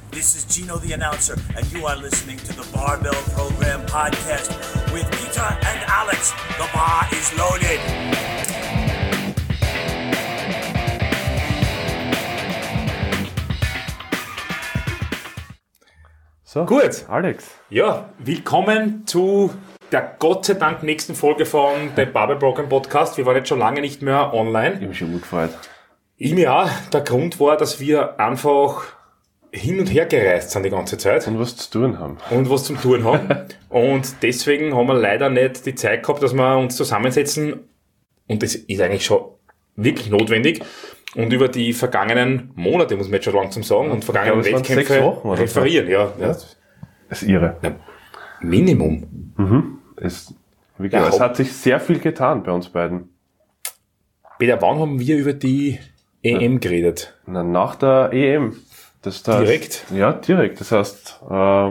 This is Gino the announcer, and you are listening to the Barbell Program podcast with Peter and Alex. The bar is loaded. So, gut. Alex. Ja, willkommen zu der Gott sei Dank nächsten Folge von dem Barbell Program Podcast. Wir waren jetzt schon lange nicht mehr online. Ich bin schon gut gefreut. Ich mir auch. Der Grund war, dass wir einfach hin und her gereist sind die ganze Zeit. Und was zu tun haben. Und was zum Tun haben. Und deswegen haben wir leider nicht die Zeit gehabt, dass wir uns zusammensetzen. Und das ist eigentlich schon wirklich notwendig. Und über die vergangenen Monate, muss man jetzt schon langsam sagen, und vergangenen Wettkämpfe referieren. Ja. Das ist irre. Ja, Minimum. Es hat sich sehr viel getan bei uns beiden. Peter, wann haben wir über die EM geredet? Na, nach der EM. Direkt? Ja, direkt. Das heißt,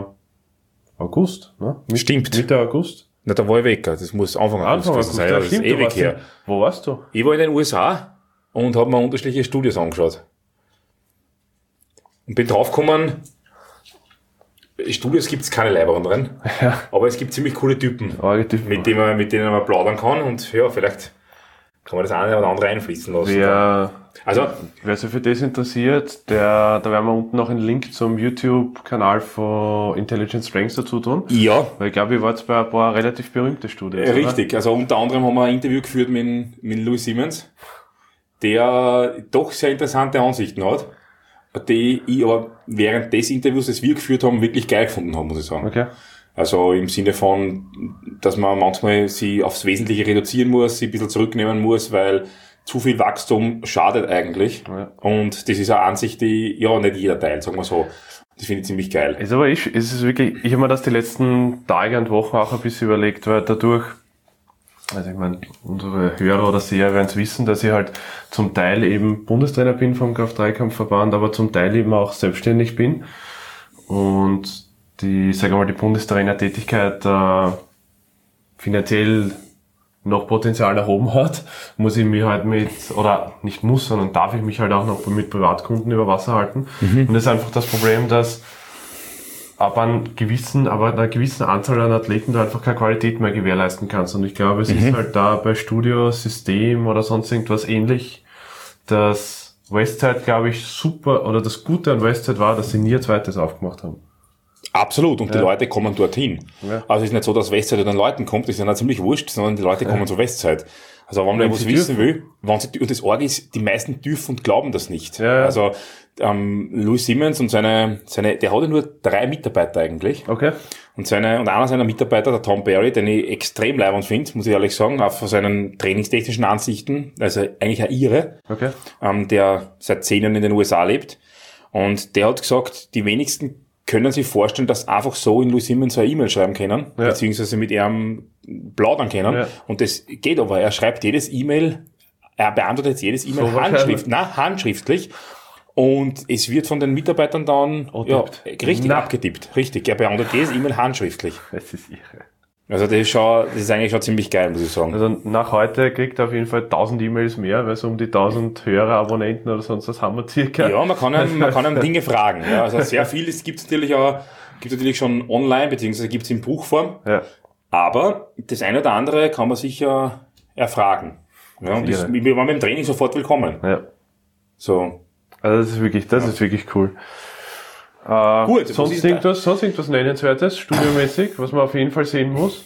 August, ne? Stimmt. Mitte August. Na, da war ich weg. Das muss Anfang August sein. Das ist ewig her. Wo warst du? Ich war in den USA und habe mir unterschiedliche Studios angeschaut. Und bin draufgekommen, Studios gibt's keine Leiberen drin, Ja. aber es gibt ziemlich coole Typen, mit denen man plaudern kann, und ja, vielleicht kann man das eine oder andere einfließen lassen. Wer sich für das interessiert, da werden wir unten noch einen Link zum YouTube-Kanal von Intelligent Strengths dazu tun. Ja. Weil ich glaube, ihr wart bei ein paar relativ berühmte Studios. Richtig, also unter anderem haben wir ein Interview geführt mit Louis Simmons, der doch sehr interessante Ansichten hat, die ich aber während des Interviews, das wir geführt haben, wirklich geil gefunden haben, muss ich sagen. Okay. Also im Sinne von, dass man manchmal sie aufs Wesentliche reduzieren muss, sie ein bisschen zurücknehmen muss, weil zu viel Wachstum schadet eigentlich. Ja. Und das ist eine Ansicht, die ja nicht jeder teilt, sagen wir so. Das finde ich ziemlich geil. Ich habe mir das die letzten Tage und Wochen auch ein bisschen überlegt, weil dadurch, also ich meine, unsere Hörer oder Seher werden es wissen, dass ich halt zum Teil eben Bundestrainer bin vom Kraft-3-Kampfverband, aber zum Teil eben auch selbstständig bin. Und die Bundestrainer-Tätigkeit finanziell noch Potenzial nach oben hat, muss ich mich halt sondern darf ich mich halt auch noch mit Privatkunden über Wasser halten. Und das ist einfach das Problem, dass ab einer gewissen Anzahl an Athleten du einfach keine Qualität mehr gewährleisten kannst. Und ich glaube, es ist halt da bei Studio, System oder sonst irgendwas ähnlich, dass Westside, glaube ich, super, oder das Gute an Westside war, dass sie nie ein zweites aufgemacht haben. Absolut, und die Leute kommen dorthin. Ja. Also es ist nicht so, dass Westside den Leuten kommt, das ist ja nicht ziemlich wurscht, sondern die Leute kommen zur Westside. Also wenn man was wissen will, und das Org ist, die meisten dürfen und glauben das nicht. Ja. Also Louis Simmons und seine, der hat ja nur 3 Mitarbeiter eigentlich. Okay. Und einer seiner Mitarbeiter, der Tom Barry, den ich extrem leibend finde, muss ich ehrlich sagen, auch von seinen trainingstechnischen Ansichten, also eigentlich ein Ire, Okay. der seit 10 Jahren in den USA lebt. Und der hat gesagt, die wenigsten können sich vorstellen, dass einfach so in Louis Simmons eine E-Mail schreiben können, beziehungsweise mit ihm plaudern können. Ja. Und das geht aber. Er schreibt jedes E-Mail, er beantwortet jedes E-Mail handschriftlich. Und es wird von den Mitarbeitern dann richtig abgetippt. Richtig. Er beantwortet jedes E-Mail handschriftlich. Das ist irre. Also das ist eigentlich schon ziemlich geil, muss ich sagen. Also nach heute kriegt er auf jeden Fall 1000 E-Mails mehr, weil so um die 1000 Hörer, Abonnenten oder sonst was haben wir circa. Ja, man kann ihm Dinge fragen. Ja, also sehr viel, es gibt natürlich schon online, beziehungsweise gibt es in Buchform. Ja. Aber das eine oder andere kann man sicher erfragen. Ja, und wir waren beim Training sofort willkommen. Ja. So. Also das ist wirklich cool. Gut, sonst irgendwas Nennenswertes, studiomäßig, was man auf jeden Fall sehen muss?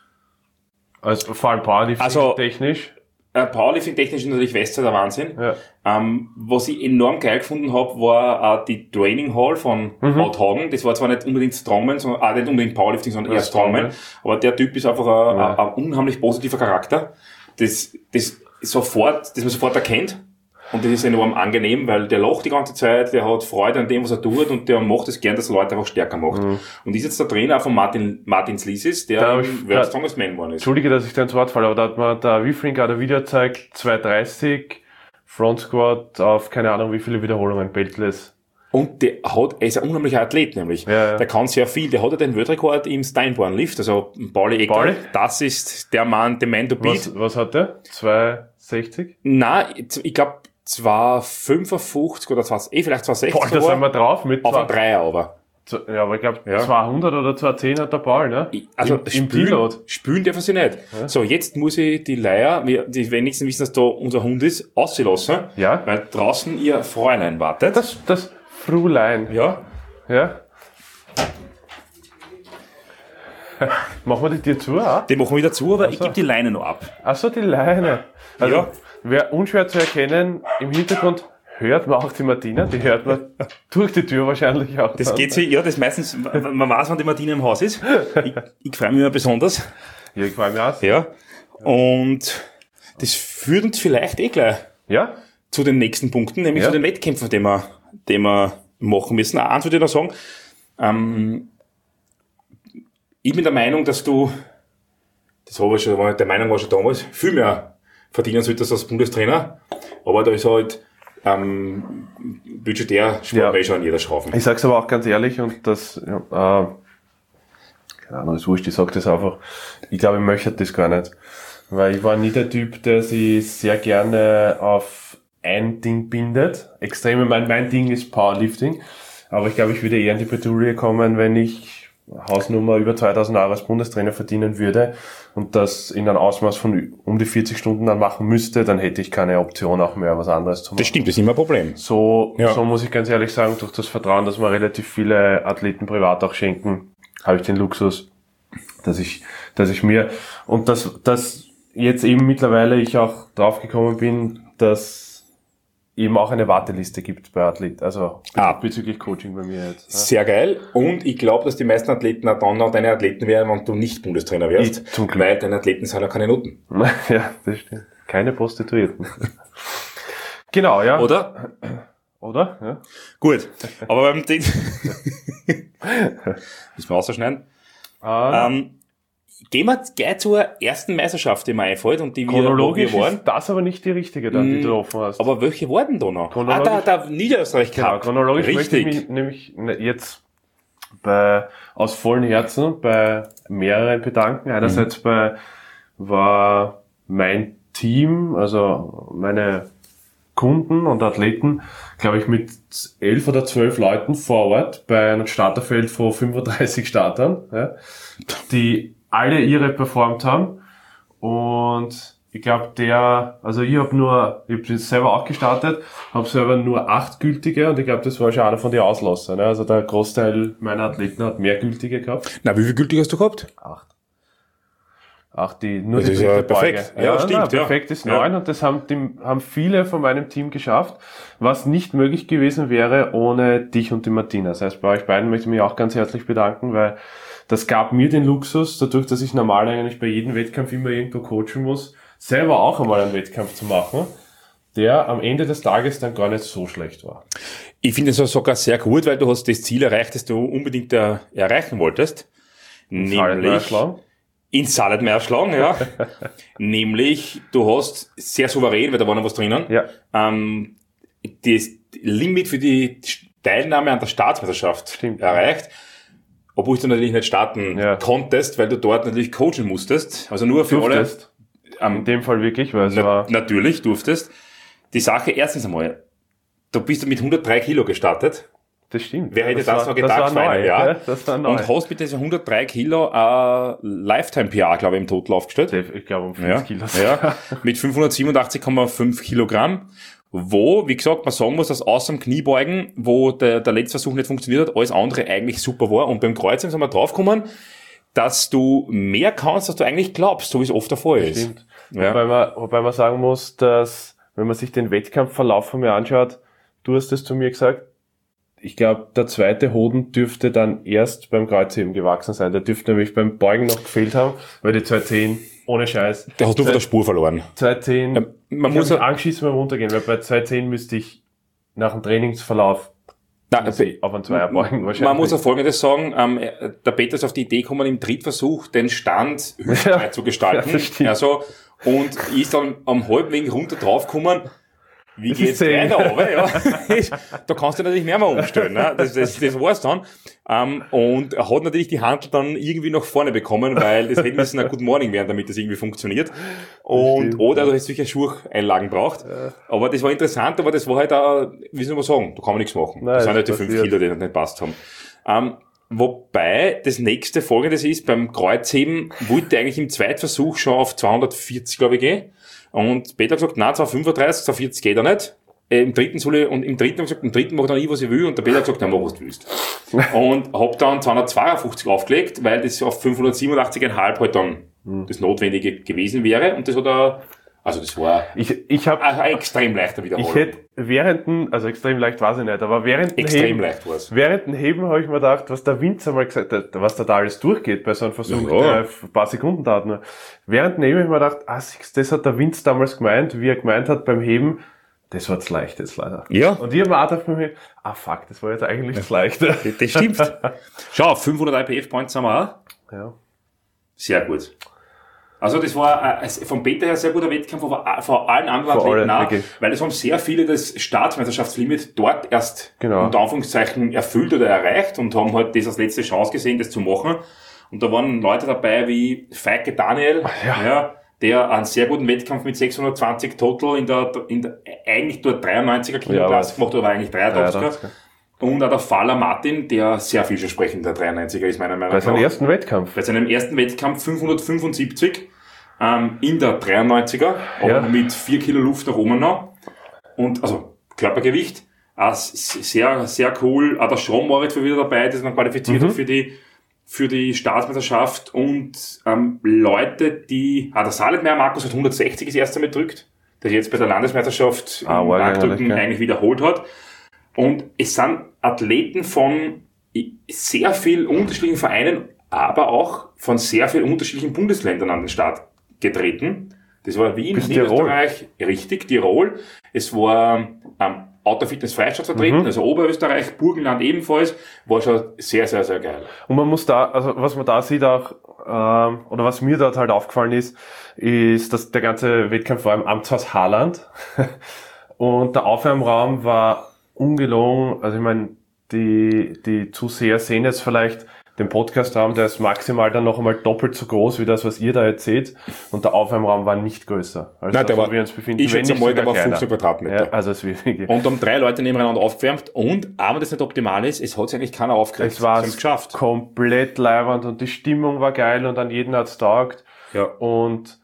Also vor allem Powerlifting technisch. Powerlifting technisch ist natürlich Westside der Wahnsinn. Ja. Was ich enorm geil gefunden habe, war die Training Hall von Hagen. Das war zwar nicht unbedingt Strongman, sondern nicht unbedingt Powerlifting, sondern eher Strongman. Aber der Typ ist einfach ein unheimlich positiver Charakter, das man sofort erkennt. Und das ist enorm angenehm, weil der lacht die ganze Zeit, der hat Freude an dem, was er tut, und der macht es gern, dass er Leute einfach stärker macht. Und ist jetzt der Trainer von Martin Slisis, der im World's Strongest Man geworden ist. Entschuldige, dass ich da ins Wort falle, aber da hat mir der Wifring gerade ein Video gezeigt, 230, Front Squat auf keine Ahnung wie viele Wiederholungen, beltless. Und er ist ein unheimlicher Athlet, nämlich. Ja. Der kann sehr viel. Der hat ja den Weltrekord im Steinborn Lift, also Pauli Ecker. Das ist der Man to beat. Was hat der? 260? Nein, ich glaube 255 oder vielleicht 260 Boah, da sind wir drauf mit auf ein Dreier aber. Ja, aber ich glaube, 200 oder 210 hat der Paul, ne? Also im Deload. Spülen darf er sich nicht. Ja. So, jetzt muss ich die Leier, die wenigsten wissen, dass da unser Hund ist, auslassen. Ja. Weil draußen ihr Fräulein wartet. Das Fräulein. Ja. Ja. Machen wir die Tür zu auch? Die machen wir wieder zu, aber ich gebe die Leine noch ab. Ach so, die Leine. Also, ja. Wäre unschwer zu erkennen, im Hintergrund hört man auch die Martina, die hört man durch die Tür wahrscheinlich auch. Das geht sich, ja, das meistens, man weiß, wann die Martina im Haus ist. Ich freue mich immer besonders. Ja, ich freue mich auch. Ja. Und das führt uns vielleicht gleich zu den nächsten Punkten, nämlich zu den Wettkämpfen, die wir machen müssen. Eins würde ich noch sagen, ich bin der Meinung, dass du, der Meinung war schon damals, viel mehr verdienen solltest als Bundestrainer, aber da ist halt budgetär spart man schon an jeder Schrauben. Ich sag's aber auch ganz ehrlich und das, keine Ahnung, ist wurscht, ich sag das einfach. Ich glaube, ich möchte das gar nicht. Weil ich war nie der Typ, der sich sehr gerne auf ein Ding bindet. Extrem, mein Ding ist Powerlifting. Aber ich glaube, ich würde eher in die Bredouille kommen, wenn ich Hausnummer über 2000 € als Bundestrainer verdienen würde und das in einem Ausmaß von um die 40 Stunden dann machen müsste, dann hätte ich keine Option auch mehr, was anderes zu machen. Das stimmt, das ist immer ein Problem. So muss ich ganz ehrlich sagen, durch das Vertrauen, dass wir relativ viele Athleten privat auch schenken, habe ich den Luxus, dass ich mir, und dass jetzt eben mittlerweile ich auch draufgekommen bin, dass eben auch eine Warteliste gibt bei Athleten, also bezüglich Coaching bei mir jetzt. Ja. Sehr geil. Und ich glaube, dass die meisten Athleten auch dann noch deine Athleten wären, wenn du nicht Bundestrainer wärst. Zum Glück. Weil deine Athleten sind ja keine Noten. Ja, das stimmt. Keine Prostituierten. Genau, ja. Oder? Ja. Gut. Aber beim Ding müssen wir ausschneiden. Gehen wir gleich zur ersten Meisterschaft, die mir einfällt und die chronologisch wir waren. Ist das aber nicht die richtige, dann, die du offen hast. Aber welche waren da noch? Der Niederösterreich Cup. Genau, chronologisch möchte ich mich nämlich jetzt aus vollem Herzen bei mehreren bedanken. Einerseits war mein Team, also meine Kunden und Athleten, glaube ich, mit 11 oder 12 Leuten vor Ort bei einem Starterfeld von 35 Startern, die alle ihre performt haben und ich glaube ich habe selber auch gestartet, habe selber nur 8 gültige und ich glaube, das war schon einer von den Auslösern, ne? Also der Großteil meiner Athleten hat mehr gültige gehabt. Na, wie viel gültige hast du gehabt? 8, die nur das die ist ja perfekt. Ja, stimmt. Perfekt ist 9 und das haben viele von meinem Team geschafft, was nicht möglich gewesen wäre ohne dich und die Martina. Das heißt, bei euch beiden möchte ich mich auch ganz herzlich bedanken, weil das gab mir den Luxus, dadurch, dass ich normal eigentlich bei jedem Wettkampf immer irgendwo coachen muss, selber auch einmal einen Wettkampf zu machen, der am Ende des Tages dann gar nicht so schlecht war. Ich finde es sogar sehr gut, weil du hast das Ziel erreicht, das du unbedingt erreichen wolltest. Nämlich ins Salatmeier schlagen, ja. Nämlich, du hast sehr souverän, weil da war noch was drinnen, das Limit für die Teilnahme an der Staatsmeisterschaft erreicht. Obwohl du natürlich nicht starten konntest, weil du dort natürlich coachen musstest. Also nur für durftest. Alle. In dem Fall wirklich, weil es war... Natürlich durftest. Die Sache, erstens einmal, du bist mit 103 Kilo gestartet. Das stimmt. Wer hätte das noch gedacht vor einem Jahr? Das war neu. Und hast mit diesen 103 Kilo Lifetime-PR, glaube ich, im Total aufgestellt. Ich glaube um 5 Kilo. Ja, mit 587,5 Kilogramm. Wo, wie gesagt, man sagen muss, dass außer dem Kniebeugen, wo der letzte Versuch nicht funktioniert hat, alles andere eigentlich super war. Und beim Kreuzen sind wir draufgekommen, dass du mehr kannst, als du eigentlich glaubst, so wie es oft der Fall ist. Stimmt. Ja. Wobei man sagen muss, dass, wenn man sich den Wettkampfverlauf von mir anschaut, du hast es zu mir gesagt, ich glaube, der zweite Hoden dürfte dann erst beim Kreuzheben gewachsen sein. Der dürfte nämlich beim Beugen noch gefehlt haben, weil die 210, ohne Scheiß. Da hast du von der Spur verloren. 210, man muss angeschissen beim Runtergehen, weil bei 210 müsste ich nach dem Trainingsverlauf auf einen Zweier beugen wahrscheinlich. Man muss auch Folgendes sagen, der Peter ist auf die Idee gekommen, im Drittversuch den Stand hüftbreit zu gestalten. Ja, also, und ist dann am halben Weg runter draufgekommen, wie geht's weiter, aber ja, da kannst du natürlich mehr mal umstellen, ne? Das war's dann. Und er hat natürlich die Handel dann irgendwie nach vorne bekommen, weil das hätte müssen ein Good Morning werden, damit das irgendwie funktioniert. Oder du hättest sicher Schuheinlagen braucht. Aber das war interessant, aber das war halt auch, wie soll man sagen, da kann man nichts machen. Nein, das sind halt die 5 Kilo, die nicht passt haben. Wobei das nächste Folgendes ist, beim Kreuzheben wollte er eigentlich im Zweitversuch schon auf 240, glaube ich, gehen. Und Peter hat gesagt, nein, 235, 240 geht er nicht. Im dritten mache ich dann was ich will. Und der Peter hat gesagt, nein, mach was du willst. Und hab dann 252 aufgelegt, weil das auf 587,5 halt dann das Notwendige gewesen wäre. Und das hat er, also das war ein extrem leichter Wiederholung. Ich hätte extrem leicht weiß ich nicht, aber während dem Heben habe ich mir gedacht, was der Winzer mal gesagt hat, was da alles durchgeht bei so einem Versuch, der ein paar Sekunden dauert nur. Während dem Heben habe ich mir gedacht, das hat der Winz damals gemeint, wie er gemeint hat beim Heben, das war das Leichte jetzt leider. Ja. Und ich habe mir auch gedacht, das war jetzt eigentlich das Leichte. Das stimmt. Schau, 500 IPF-Points haben wir auch. Ja. Sehr gut. Also das war vom Peter her sehr guter Wettkampf, aber vor allen anderen Athleten auch, weil es haben sehr viele das Staatsmeisterschaftslimit dort erst unter Anführungszeichen erfüllt oder erreicht und haben halt das als letzte Chance gesehen, das zu machen. Und da waren Leute dabei wie Feike Daniel, der einen sehr guten Wettkampf mit 620 Total in der eigentlich dort 93er Kiloklasse gemacht hat, aber eigentlich 83er. Und auch der Faller Martin, der sehr vielversprechend der 93er ist, meiner Meinung nach. Bei seinem ersten Wettkampf? Bei seinem ersten Wettkampf 575 in der 93er, aber mit 4 Kilo Luft nach oben noch. Und also Körpergewicht, sehr, sehr cool. Auch der Sean Moritz war wieder dabei, das man qualifiziert hat für die Staatsmeisterschaft. Und Leute, der Saletmeier Markus hat 160 das erste Mal gedrückt, der jetzt bei der Landesmeisterschaft im Bankdrücken eigentlich wiederholt hat. Und es sind Athleten von sehr vielen unterschiedlichen Vereinen, aber auch von sehr vielen unterschiedlichen Bundesländern an den Start getreten. Das war Wien, Niederösterreich, richtig, Tirol. Es war Autofitness Freistadt vertreten, also Oberösterreich, Burgenland ebenfalls. War schon sehr, sehr, sehr geil. Und man muss da, also was man da sieht auch, oder was mir dort halt aufgefallen ist, dass der ganze Wettkampf war im Amtshaus Haaland. Und der Aufwärmraum war ungelogen, also ich meine, die Zuseher sehen jetzt vielleicht den Podcast-Raum, der ist maximal dann noch einmal doppelt so groß wie das, was ihr da jetzt seht, und der Aufwärmraum war nicht größer. Also nein, wo wir uns befinden, ich schätze mal, der war 15 Quadratmeter. Ja, also es ist wirklich. Und um 3 Leute nebeneinander aufgewärmt und, aber das nicht optimal ist, es hat sich eigentlich keiner aufgeregt. Es war komplett leiwand und die Stimmung war geil und an jeden hat's taugt. Ja. Und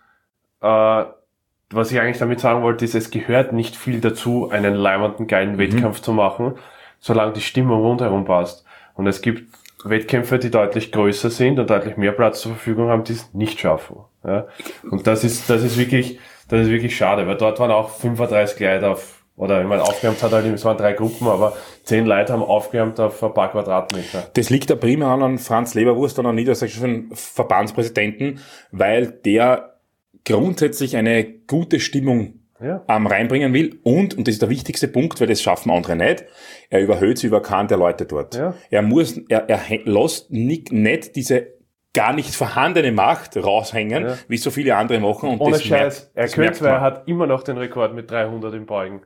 was ich eigentlich damit sagen wollte, ist, es gehört nicht viel dazu, einen leibenden, geilen Wettkampf zu machen, solange die Stimmung rundherum passt. Und es gibt Wettkämpfe, die deutlich größer sind und deutlich mehr Platz zur Verfügung haben, die es nicht schaffen. Ja? Und das ist wirklich schade, weil dort waren auch 35 Leute aufgewärmt hat halt, es waren 3 Gruppen, aber 10 Leute haben aufgewärmt auf ein paar Quadratmeter. Das liegt da primär an Franz Leberwurst, an niedersächsischen Verbandspräsidenten, weil der grundsätzlich eine gute Stimmung reinbringen will und das ist der wichtigste Punkt, weil das schaffen andere nicht, er überhöht sie über keinen der Leute dort. Ja. Er lässt nicht diese gar nicht vorhandene Macht raushängen, wie so viele andere machen. Und ohne Scheiß, er hat immer noch den Rekord mit 300 im Beugen.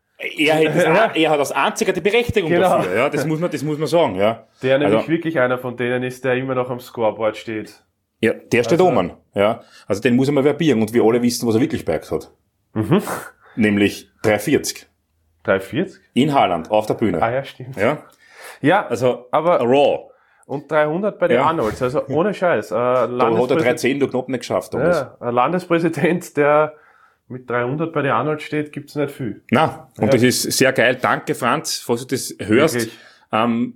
Er hat als einziger die Berechtigung dafür, ja, das muss man sagen, ja. Der nämlich wirklich einer von denen ist, der immer noch am Scoreboard steht. Ja, der steht oben, ja. Also den muss er mal verbiegen und wir alle wissen, was er wirklich bergt hat. Nämlich 340. 340? In Haaland, auf der Bühne. Ah ja, stimmt. Ja, also aber Raw. Und 300 bei den Arnolds, also ohne Scheiß. Da hat er 310 durch knapp nicht geschafft. Ja, ein Landespräsident, der mit 300 bei den Arnolds steht, gibt's nicht viel. Nein, und das ist sehr geil. Danke, Franz, falls du das hörst. Man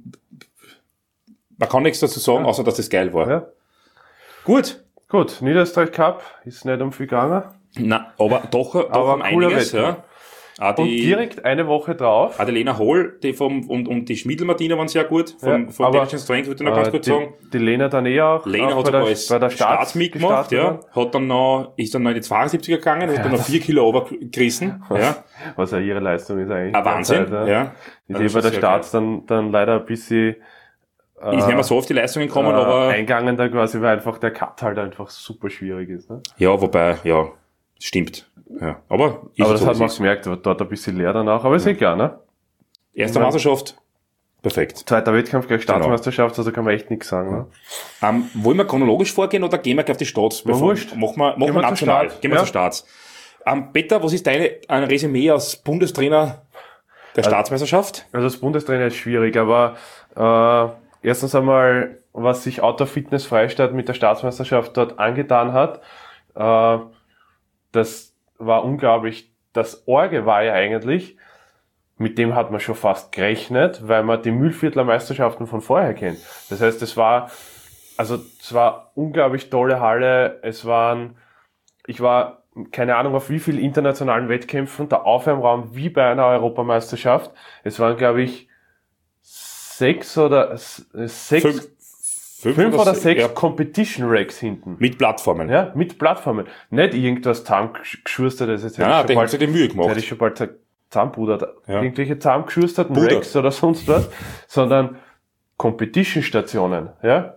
kann nichts dazu sagen, außer dass das geil war. Ja. Gut, Niederösterreich Cup ist nicht um viel gegangen. Nein, aber doch um einiges. Ja. Und direkt eine Woche drauf. Die Lena Hohl, und die Schmiedl-Martina waren sehr gut. Vom Intelligent Strength würde ich noch ganz kurz sagen. Die Lena dann auch. Lena hat bei der Starts mitgemacht, ist dann noch in die 72er gegangen, hat dann noch 4 Kilo runtergerissen. Was ja ihre Leistung ist eigentlich. Ein Wahnsinn, Die bei der Starts dann leider ein bisschen ist nicht mehr so auf die Leistungen gekommen, aber eingegangen da quasi, weil einfach der Cut halt einfach super schwierig ist. Ne? Ja, wobei, Stimmt. Ja. Aber das hat man gemerkt, dort ein bisschen leer danach, aber ist egal, ne? Erste Meisterschaft, perfekt. Zweiter Wettkampf gleich Staatsmeisterschaft, also kann man echt nichts sagen, ne? Wollen wir chronologisch vorgehen oder gehen wir gleich auf die Starts? Wurscht. Machen wir national. Gehen wir zu Starts. Peter, was ist ein Resümee als Bundestrainer der Staatsmeisterschaft? Also als Bundestrainer ist schwierig, aber erstens einmal, was sich Outdoor Fitness Freistadt mit der Staatsmeisterschaft dort angetan hat, das war unglaublich. Das Orge war ja eigentlich, mit dem hat man schon fast gerechnet, weil man die Mühlviertler Meisterschaften von vorher kennt. Das heißt, es war unglaublich tolle Halle. Ich war keine Ahnung auf wie vielen internationalen Wettkämpfen, der Aufwärmraum wie bei einer Europameisterschaft. Es waren, glaube ich, 5 oder 6 Competition Racks hinten. Mit Plattformen. Ja, mit Plattformen. Nicht irgendwas zusammengeschurstertes. Jetzt der hat sich die Mühe gemacht. Hätte ich schon bald zusammenpudert. Ja. Irgendwelche zusammengeschursterten Racks oder sonst was. Sondern Competition-Stationen. Ja.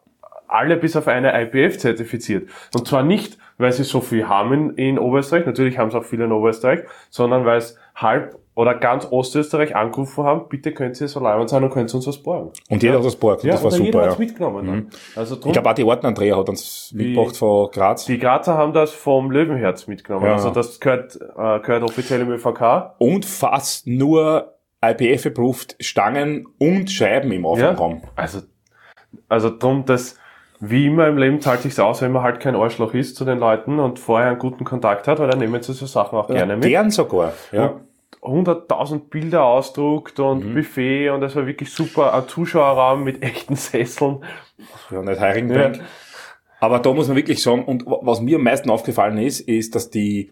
Alle bis auf eine IPF zertifiziert. Und zwar nicht, weil sie so viel haben in Oberösterreich, natürlich haben es auch viele in Oberösterreich, sondern weil es halb oder ganz Ostösterreich angerufen haben, bitte könnt ihr so leibend sein und könnt ihr uns was borgen. Und jeder hat was borgt, und das war super. Jeder hat's mitgenommen. Mhm. Also drum, ich glaube auch die Ortenandrea hat uns mitgebracht von Graz. Die Grazer haben das vom Löwenherz mitgenommen, also das gehört offiziell im ÖVK. Und fast nur IPF-approved Stangen und Scheiben im Aufwärmraum. Ja, also drum, dass wie immer im Leben zahlt sich's aus, wenn man halt kein Arschloch ist zu den Leuten und vorher einen guten Kontakt hat, weil dann nehmen sie so Sachen auch gerne mit. Gern sogar, ja. 100.000 Bilder ausdruckt und Buffet und das war wirklich super. Ein Zuschauerraum mit echten Sesseln. Ja, nicht Heirigenbank. Ja. Aber da muss man wirklich sagen, und was mir am meisten aufgefallen ist, dass die,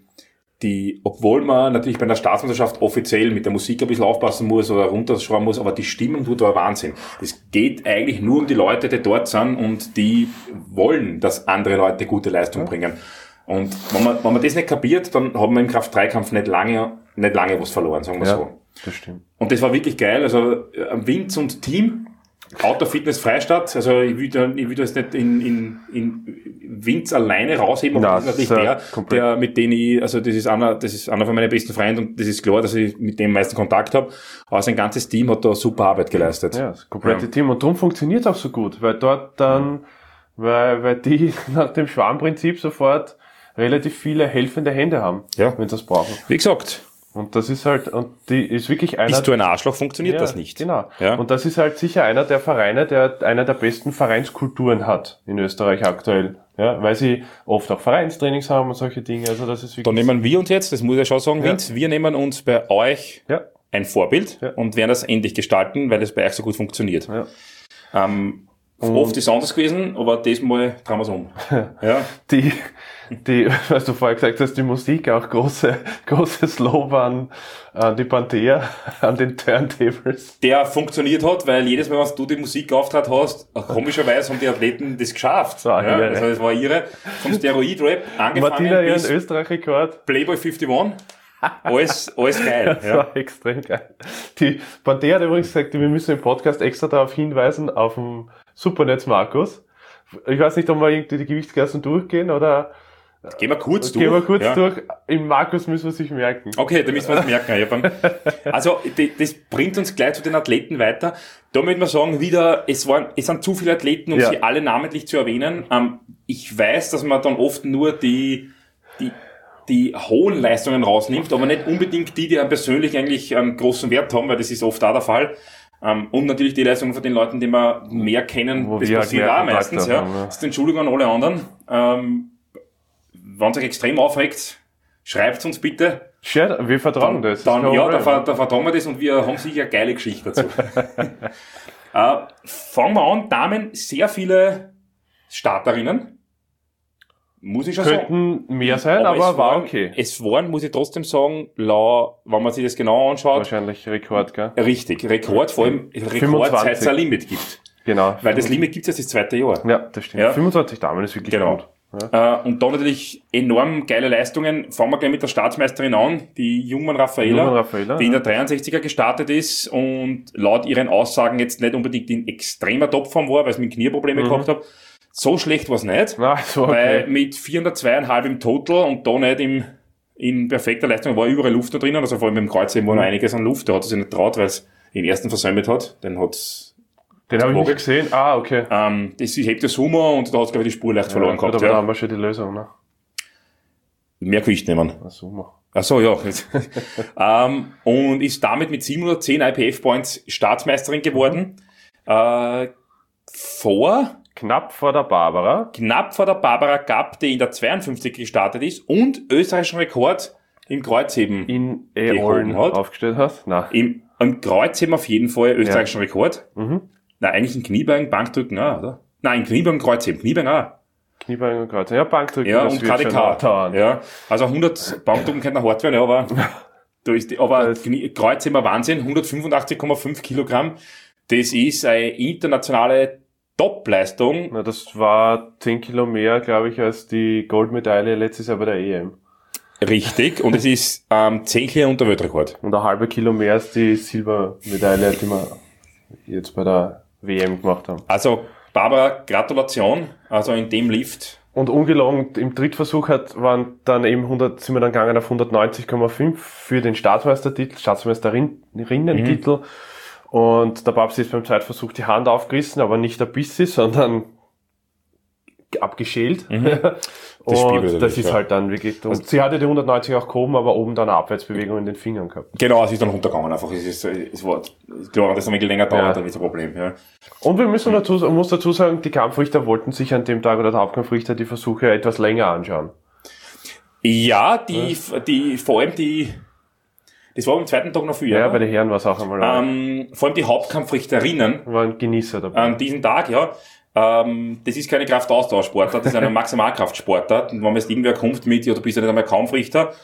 obwohl man natürlich bei einer Staatsmeisterschaft offiziell mit der Musik ein bisschen aufpassen muss oder runterschrauben muss, aber die Stimmung tut da Wahnsinn. Es geht eigentlich nur um die Leute, die dort sind und die wollen, dass andere Leute gute Leistung bringen. Und wenn man das nicht kapiert, dann hat man im Kraft-3-Kampf nicht lange was verloren, sagen wir so. Das stimmt. Und das war wirklich geil. Also Winz und Team, Outdoor Fitness Freistadt, also ich will das nicht in Winz alleine rausheben, aber das ist natürlich der mit dem das ist einer von meinen besten Freunden und das ist klar, dass ich mit dem meisten Kontakt habe. Aber sein ganzes Team hat da super Arbeit geleistet. Ja, das komplette Team. Und darum funktioniert es auch so gut, weil dort dann, weil die nach dem Schwarmprinzip sofort relativ viele helfende Hände haben, wenn sie das brauchen. Wie gesagt. Und das ist halt, und die ist wirklich einer... Bist du ein Arschloch, funktioniert das nicht. Genau. Ja. Und das ist halt sicher einer der Vereine, der einer der besten Vereinskulturen hat in Österreich aktuell. Ja, weil sie oft auch Vereinstrainings haben und solche Dinge. Also das ist wirklich... Da nehmen wir uns jetzt, das muss ich schon sagen, Vince, wir nehmen uns bei euch ein Vorbild und werden das endlich gestalten, weil das bei euch so gut funktioniert. Ja. Oft ist es anders gewesen, aber diesmal drehen wir es um. Ja. Die, was du vorher gesagt hast, die Musik auch großes Lob an die Panther, an den Turntables. Der funktioniert hat, weil jedes Mal, wenn du die Musik auftritt hast, komischerweise haben die Athleten das geschafft. Also das war ihre, vom Steroid-Rap angefangen Martina bis ihren Österreich-Rekord. Playboy 51. Alles geil. Das war extrem geil. Die Panther hat übrigens gesagt, wir müssen im Podcast extra darauf hinweisen, auf dem Supernetz Markus. Ich weiß nicht, ob wir irgendwie die Gewichtsklassen durchgehen oder... Gehen wir kurz durch. Durch. Im Markus müssen wir sich merken. Okay, da müssen wir es merken. Also, das bringt uns gleich zu den Athleten weiter. Da möchte man sagen, wieder, es sind zu viele Athleten, um sie alle namentlich zu erwähnen. Ich weiß, dass man dann oft nur die hohen Leistungen rausnimmt, aber nicht unbedingt die einem persönlich eigentlich einen großen Wert haben, weil das ist oft auch der Fall. Und natürlich die Leistungen von den Leuten, die wir mehr kennen, das passiert auch meistens. Das ist Entschuldigung an alle anderen. Wenn es euch extrem aufregt, schreibt uns bitte. Wir vertrauen das. Dann vertrauen wir das und wir haben sicher eine geile Geschichte dazu. Fangen wir an. Damen, sehr viele Starterinnen. Muss ich schon sagen. Könnten mehr sein, aber war okay. Es waren, muss ich trotzdem sagen, wenn man sich das genau anschaut. Wahrscheinlich Rekord, gell? Richtig, Rekord, vor allem Rekord, seit es ein Limit gibt. Genau. Weil das Limit gibt es jetzt das zweite Jahr. Ja, das stimmt. 25 Damen ist wirklich gut. Ja. Und da natürlich enorm geile Leistungen. Fangen wir gleich mit der Staatsmeisterin an, die Jungmann Raffaela, die in der 63er gestartet ist und laut ihren Aussagen jetzt nicht unbedingt in extremer Topform war, weil sie mit Knieprobleme gehabt hat, So schlecht war's nicht. Nein, so okay. Weil mit 402,5 im Total und da nicht in perfekter Leistung war überall Luft da drinnen, also vor allem im Kreuzheben war noch einiges an Luft, der hat es sich nicht traut, weil es den ersten versäumt hat, den habe ich nicht gesehen. Ah, okay. Das hebt der Sumo und da hat es, glaube ich, die Spur leicht verloren gehabt. Aber da haben wir schon die Lösung, ne? Mehr Gewicht nehmen. Ach so, ja. Und ist damit mit 710 IPF-Points Staatsmeisterin geworden. Knapp vor der Barbara Gapp, die in der 52 gestartet ist und österreichischen Rekord im Kreuzheben in Eolen aufgestellt hat. Nein. Im Kreuzheben auf jeden Fall österreichischen Rekord. Nein, eigentlich in Kniebeugen, Bankdrücken auch, oder? Nein, in Kniebeugen, Kreuzheben. Kniebeugen auch. Kniebeugen und Kreuzheben. Ja, Bankdrücken. Ja, und KDK. Ja, also 100 Bankdrücken können hart werden, ja, aber Kreuzheben war Wahnsinn. 185,5 Kilogramm. Das ist eine internationale Top-Leistung. Na, das war 10 Kilo mehr, glaube ich, als die Goldmedaille letztes Jahr bei der EM. Richtig, und es ist 10 Kilo unter Weltrekord. Und ein halbes Kilo mehr als die Silbermedaille, die wir jetzt bei der WM gemacht haben. Also, Barbara, Gratulation, also in dem Lift. Und ungelogen, im Drittversuch sind wir dann gegangen auf 190,5 für den Staatsmeisterinnen-Titel. Und der Babsi ist beim Zweitversuch die Hand aufgerissen, aber nicht der Bissi, sondern abgeschält. Und das ist halt dann wirklich, und sie hatte die 190 auch gehoben, aber oben dann eine Abwärtsbewegung in den Fingern gehabt. Genau, sie ist dann runtergegangen einfach. Es war klar, dass es ein bisschen länger dauert, dann ist ein Problem. Ja. Und wir muss dazu sagen, die Kampfrichter wollten sich an dem Tag, oder der Hauptkampfrichter, die Versuche etwas länger anschauen. Ja, vor allem das war am zweiten Tag noch viel. Ja, bei den Herren war es auch einmal. Vor allem die Hauptkampfrichterinnen waren Genießer dabei. An diesem Tag, ja. Das ist keine Kraftausdauersportart, das ist eine Maximalkraftsportart. Und wenn man jetzt irgendwer kommt mit, ja, du bist ja nicht einmal Kampfrichter.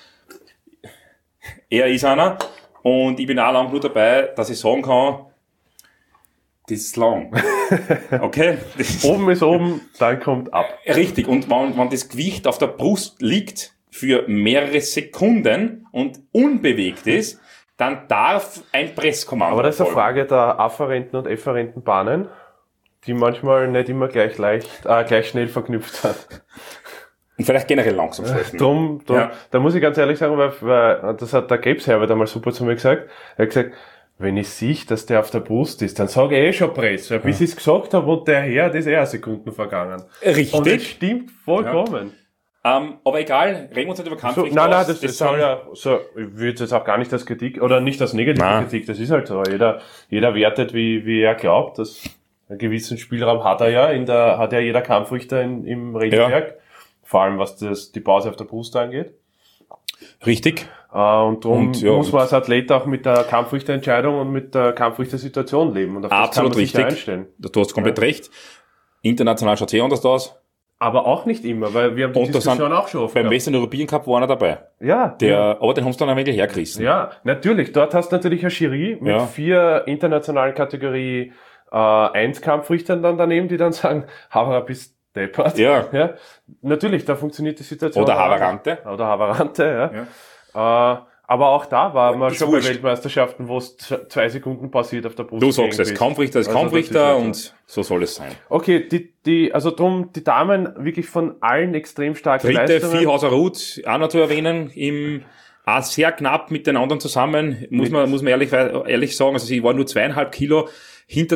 Er ist einer. Und ich bin auch lang nur dabei, dass ich sagen kann, das ist lang. Okay? Oben ist oben, dann kommt ab. Richtig. Und wenn das Gewicht auf der Brust liegt für mehrere Sekunden und unbewegt ist, dann darf ein Presskommando. Aber das ist eine Frage der afferenten und efferenten Bahnen, die manchmal nicht immer gleich schnell verknüpft sind. Und vielleicht generell langsam sprechen. Drum, ja. Da muss ich ganz ehrlich sagen, weil das hat der Gebsherbert einmal super zu mir gesagt. Er hat gesagt, wenn ich sehe, dass der auf der Brust ist, dann sage ich schon Press. Weil bis ich es gesagt habe und der Herr, das ist eher Sekunden vergangen. Richtig. Und das stimmt vollkommen. Ja. Aber egal, reden wir uns nicht über Kampfrichter. Nein, das ist ja so, ich würde jetzt auch gar nicht als Kritik, oder nicht als negative Kritik, das ist halt so. Jeder wertet, wie er glaubt, dass einen gewissen Spielraum hat er ja, hat ja jeder Kampfrichter im Regelwerk. Ja. Vor allem, was die Pause auf der Brust angeht. Richtig. Und darum muss man als Athlet auch mit der Kampfrichterentscheidung und mit der Kampfrichtersituation leben. Und auf das absolut kann man sich richtig. Einstellen. Du hast komplett recht. International schaut es anders aus. Aber auch nicht immer, weil wir haben die Diskussion auch schon oft beim Western European Cup war einer dabei. Ja. Aber den haben sie dann ein wenig hergerissen. Ja, natürlich. Dort hast du natürlich eine Jury mit 4 internationalen Kategorie 1 Kampfrichtern dann daneben, die dann sagen, Havara bist deppert. Ja. Natürlich, da funktioniert die Situation. Oder Havarante, ja. Aber auch da war man schon bei Weltmeisterschaften, wo es 2 Sekunden passiert auf der Brust. Du sagst es, Kampfrichter ist Kampfrichter und so soll es sein. Okay, die Damen wirklich von allen extrem starken Leistungen. Viehhauser Ruth, auch noch zu erwähnen, auch sehr knapp mit den anderen zusammen, muss man ehrlich sagen, also sie war nur 2,5 Kilo hinter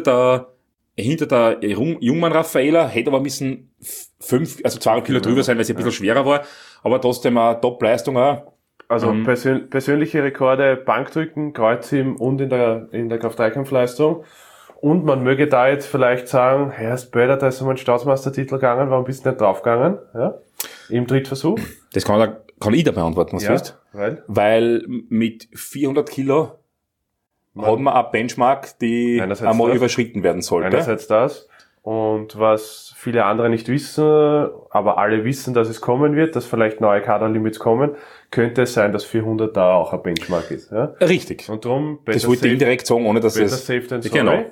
der Jungmann Raffaela, hätte aber müssen 2 Kilo drüber sein, weil sie ein bisschen schwerer war, aber trotzdem eine Top-Leistung auch. Also persönliche Rekorde, Bankdrücken, Kreuzheben und in der Kraft-3-Kampfleistung. Und man möge da jetzt vielleicht sagen, Herr Spöder, da ist um einen Staatsmeistertitel gegangen, warum bist du nicht draufgegangen? Ja? Im Drittversuch. Das kann ich da beantworten, was du willst. Weil mit 400 Kilo hat man eine Benchmark, die einmal überschritten werden sollte. Einerseits das. Und was viele andere nicht wissen, aber alle wissen, dass es kommen wird, dass vielleicht neue Kaderlimits kommen, könnte es sein, dass 400 da auch ein Benchmark ist. Ja? Richtig. Und darum das wollte ich indirekt sagen, ohne dass es... safe than sorry. Genau.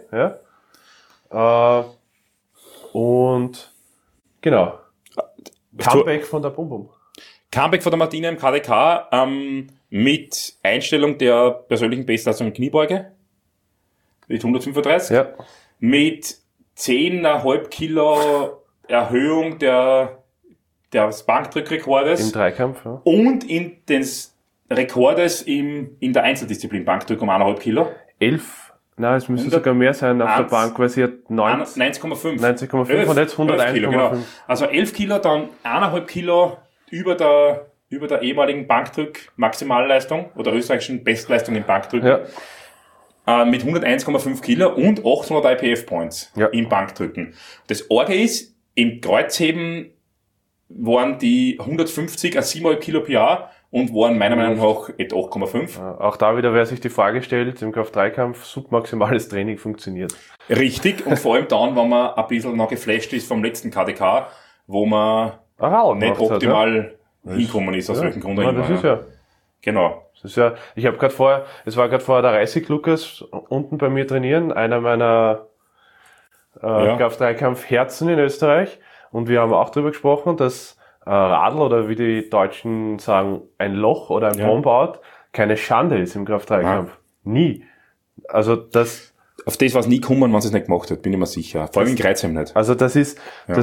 Ja? Und genau. Comeback von der Bum Bum. Comeback von der Martina im KDK mit Einstellung der persönlichen Bestleistung in Kniebeuge mit 135. Ja. Mit 10,5 Kilo Erhöhung des Bankdrückrekordes. Im Dreikampf, ja. Und des Rekordes in der Einzeldisziplin Bankdrück um 1,5 Kilo. 11, nein, es müsste sogar mehr sein auf der Bank, weil sie hat 90,5. 90,5 und jetzt 101,5. Kilo, genau. Also 11 Kilo, dann 1,5 Kilo über der ehemaligen Bankdrück-Maximalleistung oder österreichischen Bestleistung im Bankdrücken. Ja. Mit 101,5 Kilo und 800 IPF-Points im Bankdrücken. Das Orge ist, im Kreuzheben waren die 150 a 7,5 Kilo pro Jahr und waren meiner Meinung nach etwa 8,5. Auch da wieder, wer sich die Frage stellt, im Kraft-3-Kampf submaximales Training funktioniert. Richtig, und vor allem dann, wenn man ein bisschen noch geflasht ist vom letzten KDK, wo man nicht optimal hinkommen ist, aus welchem Grund auch immer. Das ist ja. Genau. Das ist ja, es war gerade vorher der Reisig Lukas unten bei mir trainieren, einer meiner Kraft-3-Kampf-Herzen in Österreich, und wir haben auch darüber gesprochen, dass Radl oder wie die Deutschen sagen, ein Loch oder ein Bombout keine Schande ist im Kraft-3-Kampf. Nie. Also auf das war es nie kommen, wenn sie es nicht gemacht hat, bin ich mir sicher. Vor allem in Kreuzheim nicht. Also das ist,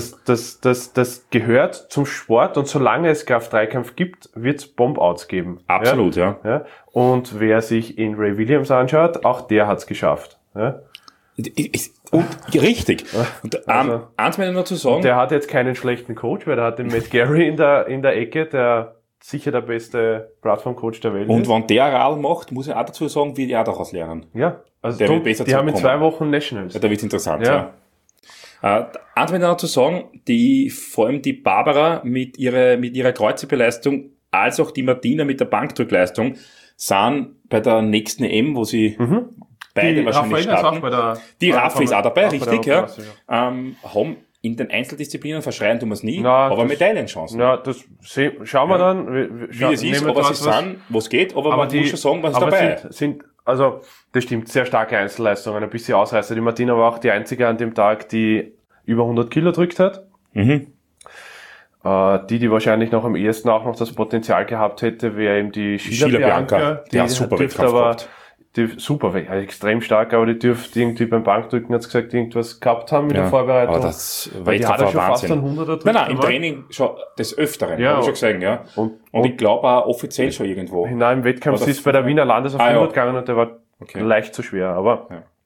das gehört zum Sport, und solange es Kraft-3-Kampf gibt, wird es Bombouts geben. Absolut, ja. Und wer sich in Ray Williams anschaut, auch der hat's geschafft. Ja. Und richtig. Und eins möchte ich noch zu sagen. Der hat jetzt keinen schlechten Coach, weil der hat den Matt Gary in der Ecke, der sicher der beste Plattform-Coach der Welt ist. Und wenn der Radl macht, muss ich auch dazu sagen, wird er daraus lernen. Ja, also der wird besser die haben in 2 Wochen Nationals. Ja, da wird's interessant, ja. Eins möchte ich noch zu sagen, vor allem die Barbara mit ihrer Kreuzhebeleistung, als auch die Martina mit der Bankdrückleistung, sind bei der nächsten EM, wo sie beide wahrscheinlich starten. Die Raffi ist auch dabei, richtig, ja. Haben in den Einzeldisziplinen, verschreien tun wir es nie, aber Medaillenchancen. Ja, das schauen wir dann. Wie es ist, aber sie sind, wo es geht, aber man muss schon sagen, was ist dabei. Also, das stimmt, sehr starke Einzelleistungen, ein bisschen Ausreißer. Die Martina war auch die einzige an dem Tag, die über 100 Kilo drückt hat. Die wahrscheinlich noch am ehesten auch noch das Potenzial gehabt hätte, wäre eben die Sheila Bianca. Die hat super Wettkampf gehabt. Super, extrem stark, aber die dürfte irgendwie beim Bankdrücken, hat's gesagt, irgendwas gehabt haben in der Vorbereitung. Aber das weil die hat ja schon fast einen 100er drückt. Nein, im Training schon des Öfteren, habe ich schon gesagt, ja. Und ich glaube auch offiziell schon irgendwo. Hinein im Wettkampf ist bei der Wiener Landes auf 100 gegangen und der war leicht zu schwer, aber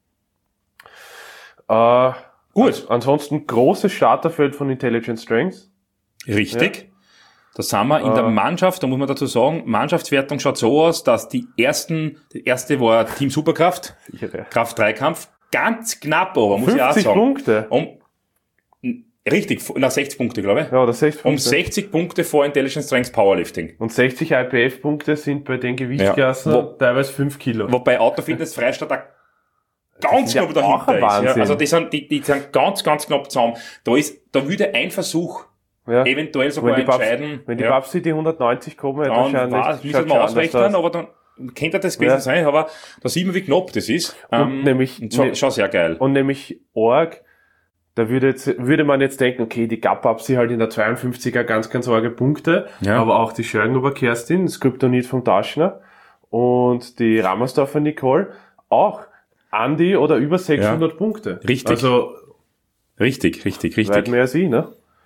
gut. Ansonsten großes Starterfeld von Intelligent Strength. Richtig. Ja. Da sind wir in der Mannschaft, da muss man dazu sagen, Mannschaftswertung schaut so aus, dass die erste war Team Superkraft, Kraft-3-Kampf, ganz knapp aber, muss ich auch sagen. 50 Punkte? Richtig, nach 60 Punkte, glaube ich. Ja, oder 60 Punkte. 60 Punkte vor Intelligent Strength Powerlifting. Und 60 IPF-Punkte sind bei den Gewichtsklassen teilweise 5 Kilo. Wobei Autofitness Freistadt da ganz knapp dahinter ist. Ja. Also die sind ganz, ganz knapp zusammen. Da würde ein Versuch eventuell sogar entscheiden. Wenn die Babsi die 190 kommen, dann müssen wir ausrechnen, aber dann könnte das gewesen sein, aber da sieht man, wie knapp das ist. Und schon sehr geil. Und nämlich Org, da würde man jetzt denken, okay, die Babsi halt in der 52er ganz, ganz arge Punkte, aber auch die Schörgenhuber Kerstin, das Kryptonit vom Taschner und die Rammersdorfer Nicole auch an oder über 600 Punkte. Richtig. Also, richtig. Weit mehr als ich, ne?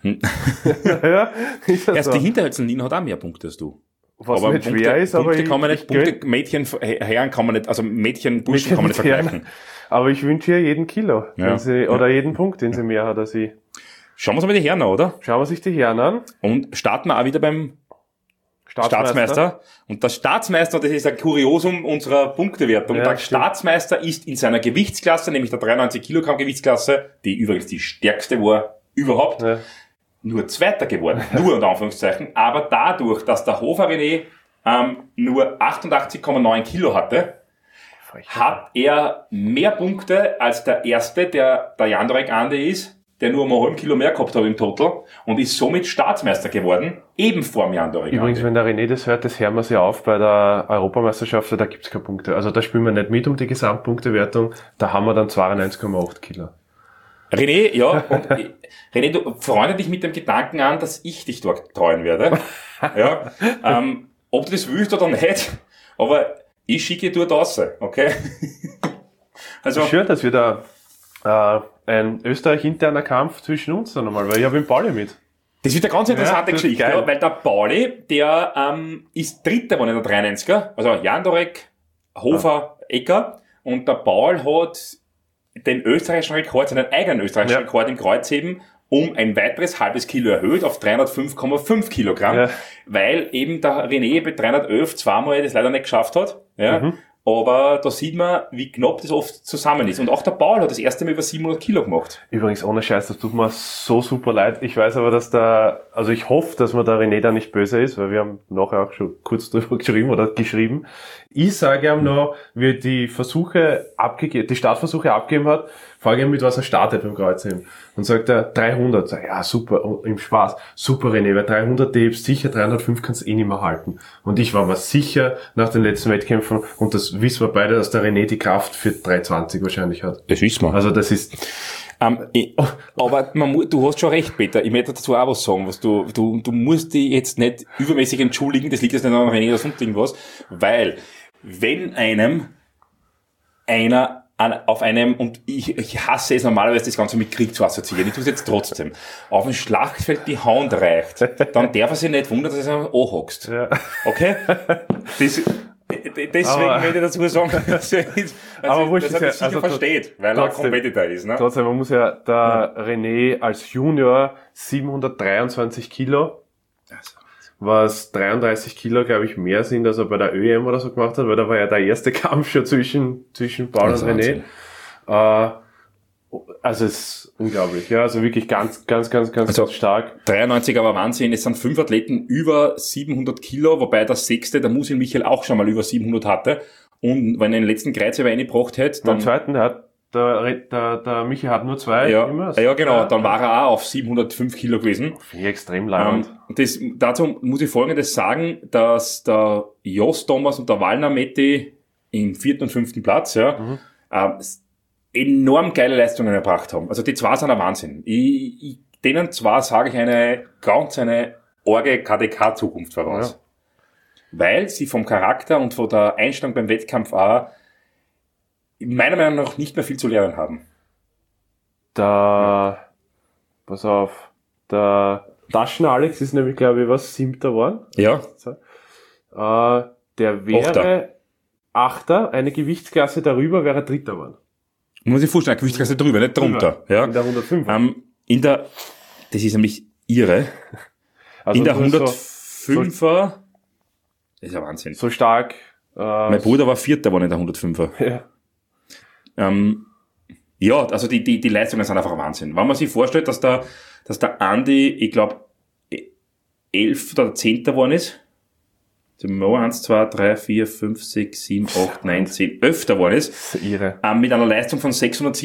Ja, ist das erst so. Die Hinterhältselnien hat auch mehr Punkte als du. Was aber nicht Punkte, schwer ist, aber Punkte kann man nicht, Punkte Mädchen, Herren kann man nicht, also Mädchen, Burschen kann man nicht vergleichen. Aber ich wünsche ihr jeden Kilo, oder jeden Punkt, den sie mehr hat als ich. Schauen wir uns mal die Herren an, oder? Schauen wir sich die Herren an. Und starten wir auch wieder beim Staatsmeister. Und der Staatsmeister, das ist ein Kuriosum unserer Punktewertung. Der Staatsmeister ist in seiner Gewichtsklasse, nämlich der 93 Kilogramm Gewichtsklasse, die übrigens die stärkste war überhaupt, nur Zweiter geworden. Nur unter Anführungszeichen. Aber dadurch, dass der Hofer René nur 88,9 Kilo hatte, hat er mehr Punkte als der Erste, der Jandorek Ande ist, der nur um ein halben Kilo mehr gehabt hat im Total und ist somit Staatsmeister geworden, eben vor dem Jandorek Ande. Übrigens, wenn der René das hört, das hören wir sich auf bei der Europameisterschaft, da gibt's keine Punkte. Also da spielen wir nicht mit um die Gesamtpunktewertung, da haben wir dann 92,8 Kilo. René, René, du freunde dich mit dem Gedanken an, dass ich dich dort treuen werde. Ob du das willst oder nicht, aber ich schicke dort raus, okay? Also schön, dass wir da ein Österreich-interner Kampf zwischen uns dann nochmal, weil ich habe den Pauli mit. Das wird eine ganz interessante Geschichte, geil. weil der Pauli, der ist Dritter geworden in der 93er, also Jandorek, Hofer, Ecker, und der Paul hat den österreichischen Rekord, seinen eigenen österreichischen Rekord im Kreuzheben um ein weiteres halbes Kilo erhöht auf 305,5 Kilogramm, weil eben der René bei 311 zweimal das leider nicht geschafft hat. Ja. Aber da sieht man, wie knapp das oft zusammen ist. Und auch der Paul hat das erste Mal über 700 Kilo gemacht. Übrigens, ohne Scheiß, das tut mir so super leid. Ich weiß aber, dass also ich hoffe, dass mir der René da nicht böse ist, weil wir haben nachher auch schon kurz drüber geschrieben. Ich sage ihm noch, wie er die Startversuche abgegeben hat, frage ihn, mit was er startet beim Kreuzheben. Und sagt er 300. Sag, ja, super, im Spaß. Super, René, weil 300, die hebst sicher, 305 kannst du eh nicht mehr halten. Und ich war mir sicher, nach den letzten Wettkämpfen, und das wissen wir beide, dass der René die Kraft für 320 wahrscheinlich hat. Das wissen wir. Also das ist... aber du hast schon recht, Peter. Ich möchte dazu auch was sagen. Du musst dich jetzt nicht übermäßig entschuldigen, das liegt jetzt nicht an René oder sonst irgendwas, weil wenn einer auf einem, und ich hasse es normalerweise, das Ganze mit Krieg zu assoziieren, ich tue es jetzt trotzdem, auf dem Schlachtfeld die Hand reicht, dann darf er sich nicht wundern, dass er anhockst. Ja. Okay? Deswegen will ich dazu sagen, dass er das sicher versteht, weil er Competitor ist. Ne? Trotzdem, man muss ja, der René als Junior 723 Kilo, was 33 Kilo, glaube ich, mehr sind, als er bei der ÖM oder so gemacht hat, weil da war ja der erste Kampf schon zwischen Paul und René. Also es ist unglaublich, ja, also wirklich ganz stark. 93 aber Wahnsinn, es sind 5 Athleten über 700 Kilo, wobei der 6., der Musil Michael, auch schon mal über 700 hatte. Und wenn er den letzten Kreuzer reingebracht hätte, dann... Den zweiten, der Michi hat nur 2 immer. Ja, genau, dann war er auch auf 705 Kilo gewesen. Finde ich extrem leibend. Dazu muss ich Folgendes sagen, dass der Jos Thomas und der Wallner Metti im 4. und 5. Platz, enorm geile Leistungen erbracht haben. Also die zwei sind ein Wahnsinn. Denen zwei sage ich eine arge KDK-Zukunft voraus. Ja. Weil sie vom Charakter und von der Einstellung beim Wettkampf auch meiner Meinung nach nicht mehr viel zu lernen haben. Pass auf, der Taschen-Alex ist nämlich, glaube ich, 7. geworden. Ja. Der wäre 8. Eine Gewichtsklasse darüber wäre 3. geworden. Muss ich vorstellen, eine Gewichtsklasse drüber, nicht drunter. Ja. In der 105. Das ist nämlich irre. Also in der 105er, das ist ja Wahnsinn. So stark. Mein Bruder war 4. geworden in der 105er. Ja. Also die Leistungen sind einfach Wahnsinn. Wenn man sich vorstellt, dass der Andi, ich glaube, 11. oder 10. geworden ist, 1, 2, 3, 4, 5, 6, 7, 8, 9, 10, 11. geworden ist, irre. Mit einer Leistung von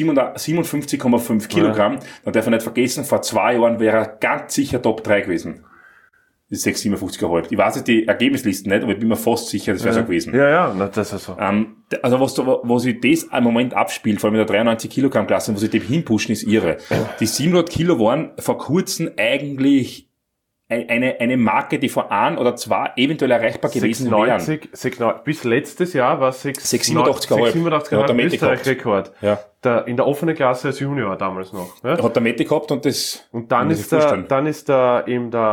657,5 Kilogramm, dann darf man nicht vergessen, vor 2 Jahren wäre er ganz sicher Top 3 gewesen. Das ist 657,5. Ich weiß jetzt die Ergebnislisten nicht, aber ich bin mir fast sicher, das wäre so gewesen. Ja, das ist so. Also wo sich das im Moment abspielt, vor allem in der 93 Kilogramm Klasse, wo sie dem hinpushen, ist irre. Die 700 Kilo waren vor kurzem eigentlich eine Marke, die vor 1 oder 2 eventuell erreichbar gewesen wären. 690, bis letztes Jahr war es 687,5 der Österreich-Rekord. Ja. In der offenen Klasse als Junior damals noch. Ja? Hat der Mette gehabt und dann ist der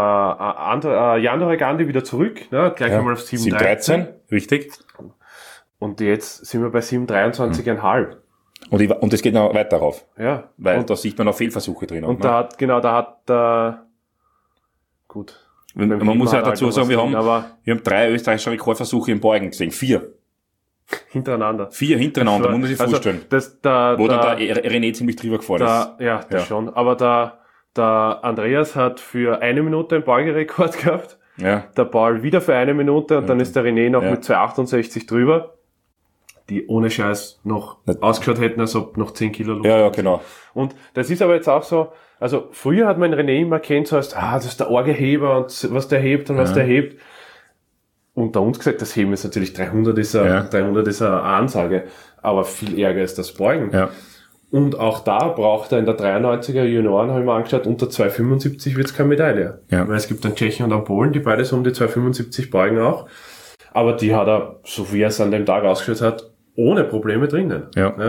Jandorek Andi wieder zurück, ne? Gleich einmal auf 713. Richtig. Und jetzt sind wir bei 723,5. Und es geht noch weiter rauf. Ja. Weil da sieht man noch Fehlversuche drin. Und da hat gut. Man muss ja dazu sagen, wir haben 3 österreichische Rekordversuche im Beugen gesehen. 4. Hintereinander. 4 hintereinander, muss man sich vorstellen. Wo dann der René ziemlich drüber gefahren ist. Ja, das schon. Aber der Andreas hat für 1 Minute einen Beugerekord gehabt. Ja. Der Paul wieder für 1 Minute und dann ist der René noch mit 268 drüber. Die ohne Scheiß noch ausgeschaut hätten, als ob noch 10 Kilo Luft. Ja, genau. Und das ist aber jetzt auch so, also früher hat man René immer kennt, so als, das ist der Orgeheber und was der hebt und was der hebt. Unter uns gesagt, das Heben ist natürlich 300 ist eine Ansage, aber viel ärger ist das Beugen. Ja. Und auch da braucht er in der 93er Junioren, habe ich mir angeschaut, unter 275 wird es keine Medaille. Ja. Weil es gibt einen Tschechen und einen Polen, die beide so um die 275 beugen auch. Aber die hat er, so wie er es an dem Tag ausgeschaut hat, ohne Probleme drinnen. Ja.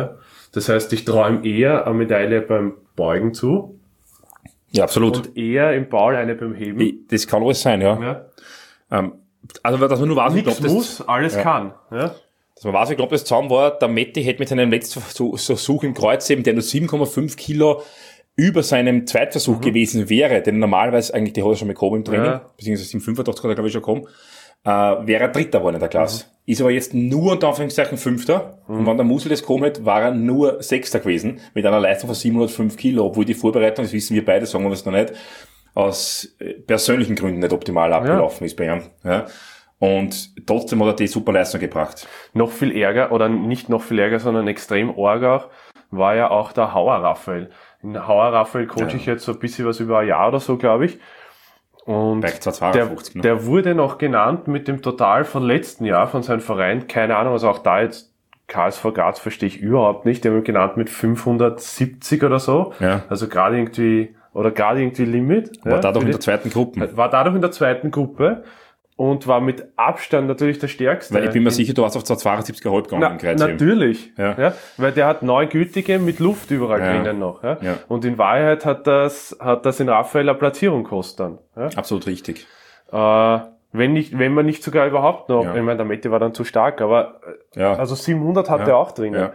Das heißt, ich traue ihm eher eine Medaille beim Beugen zu. Ja, absolut. Und eher im Paul eine beim Heben. Das kann alles sein, ja. Also, dass man nur weiß, nichts muss, alles kann. Ja. Dass man weiß, wie knapp das zusammen war. Der Matti hätte mit seinem letzten Versuch im Kreuz eben, der nur 7,5 Kilo über seinem Zweitversuch gewesen wäre, denn normalerweise eigentlich, die hat er schon mal gehabt im Training, beziehungsweise im 85 hat er, glaube ich, schon gekommen, wäre er Dritter geworden in der Klasse. Ist aber jetzt nur unter Anführungszeichen Fünfter. Und wenn der Musel das gekommen hat, war er nur Sechster gewesen, mit einer Leistung von 705 Kilo, obwohl die Vorbereitung, das wissen wir beide, sagen wir es noch nicht, aus persönlichen Gründen nicht optimal abgelaufen ist bei ihm. Ja. Und trotzdem hat er die super Leistung gebracht. Noch viel Ärger, oder nicht noch viel Ärger, sondern extrem arg auch, war ja auch der Hauer Raphael. In Hauer Raphael coache ich jetzt so ein bisschen was über ein Jahr oder so, glaube ich. Und der wurde noch genannt mit dem Total von letzten Jahr von seinem Verein. Keine Ahnung, also auch da jetzt KSV Graz verstehe ich überhaupt nicht. Der wird genannt mit 570 oder so. Ja. Also gerade irgendwie Limit. War dadurch in der zweiten Gruppe. War dadurch in der zweiten Gruppe. Und war mit Abstand natürlich der Stärkste. Weil ich bin mir sicher, du hast auf 272,5 gegangen im Kreuzheben. Natürlich. Ja. Weil der hat 9 gültige mit Luft überall drinnen noch. Ja. Und in Wahrheit hat das in Raphael eine Platzierung gekostet dann. Ja. Absolut richtig. Wenn man nicht sogar überhaupt noch, ich meine, der Mette war dann zu stark, aber also 700 hat er auch drinnen.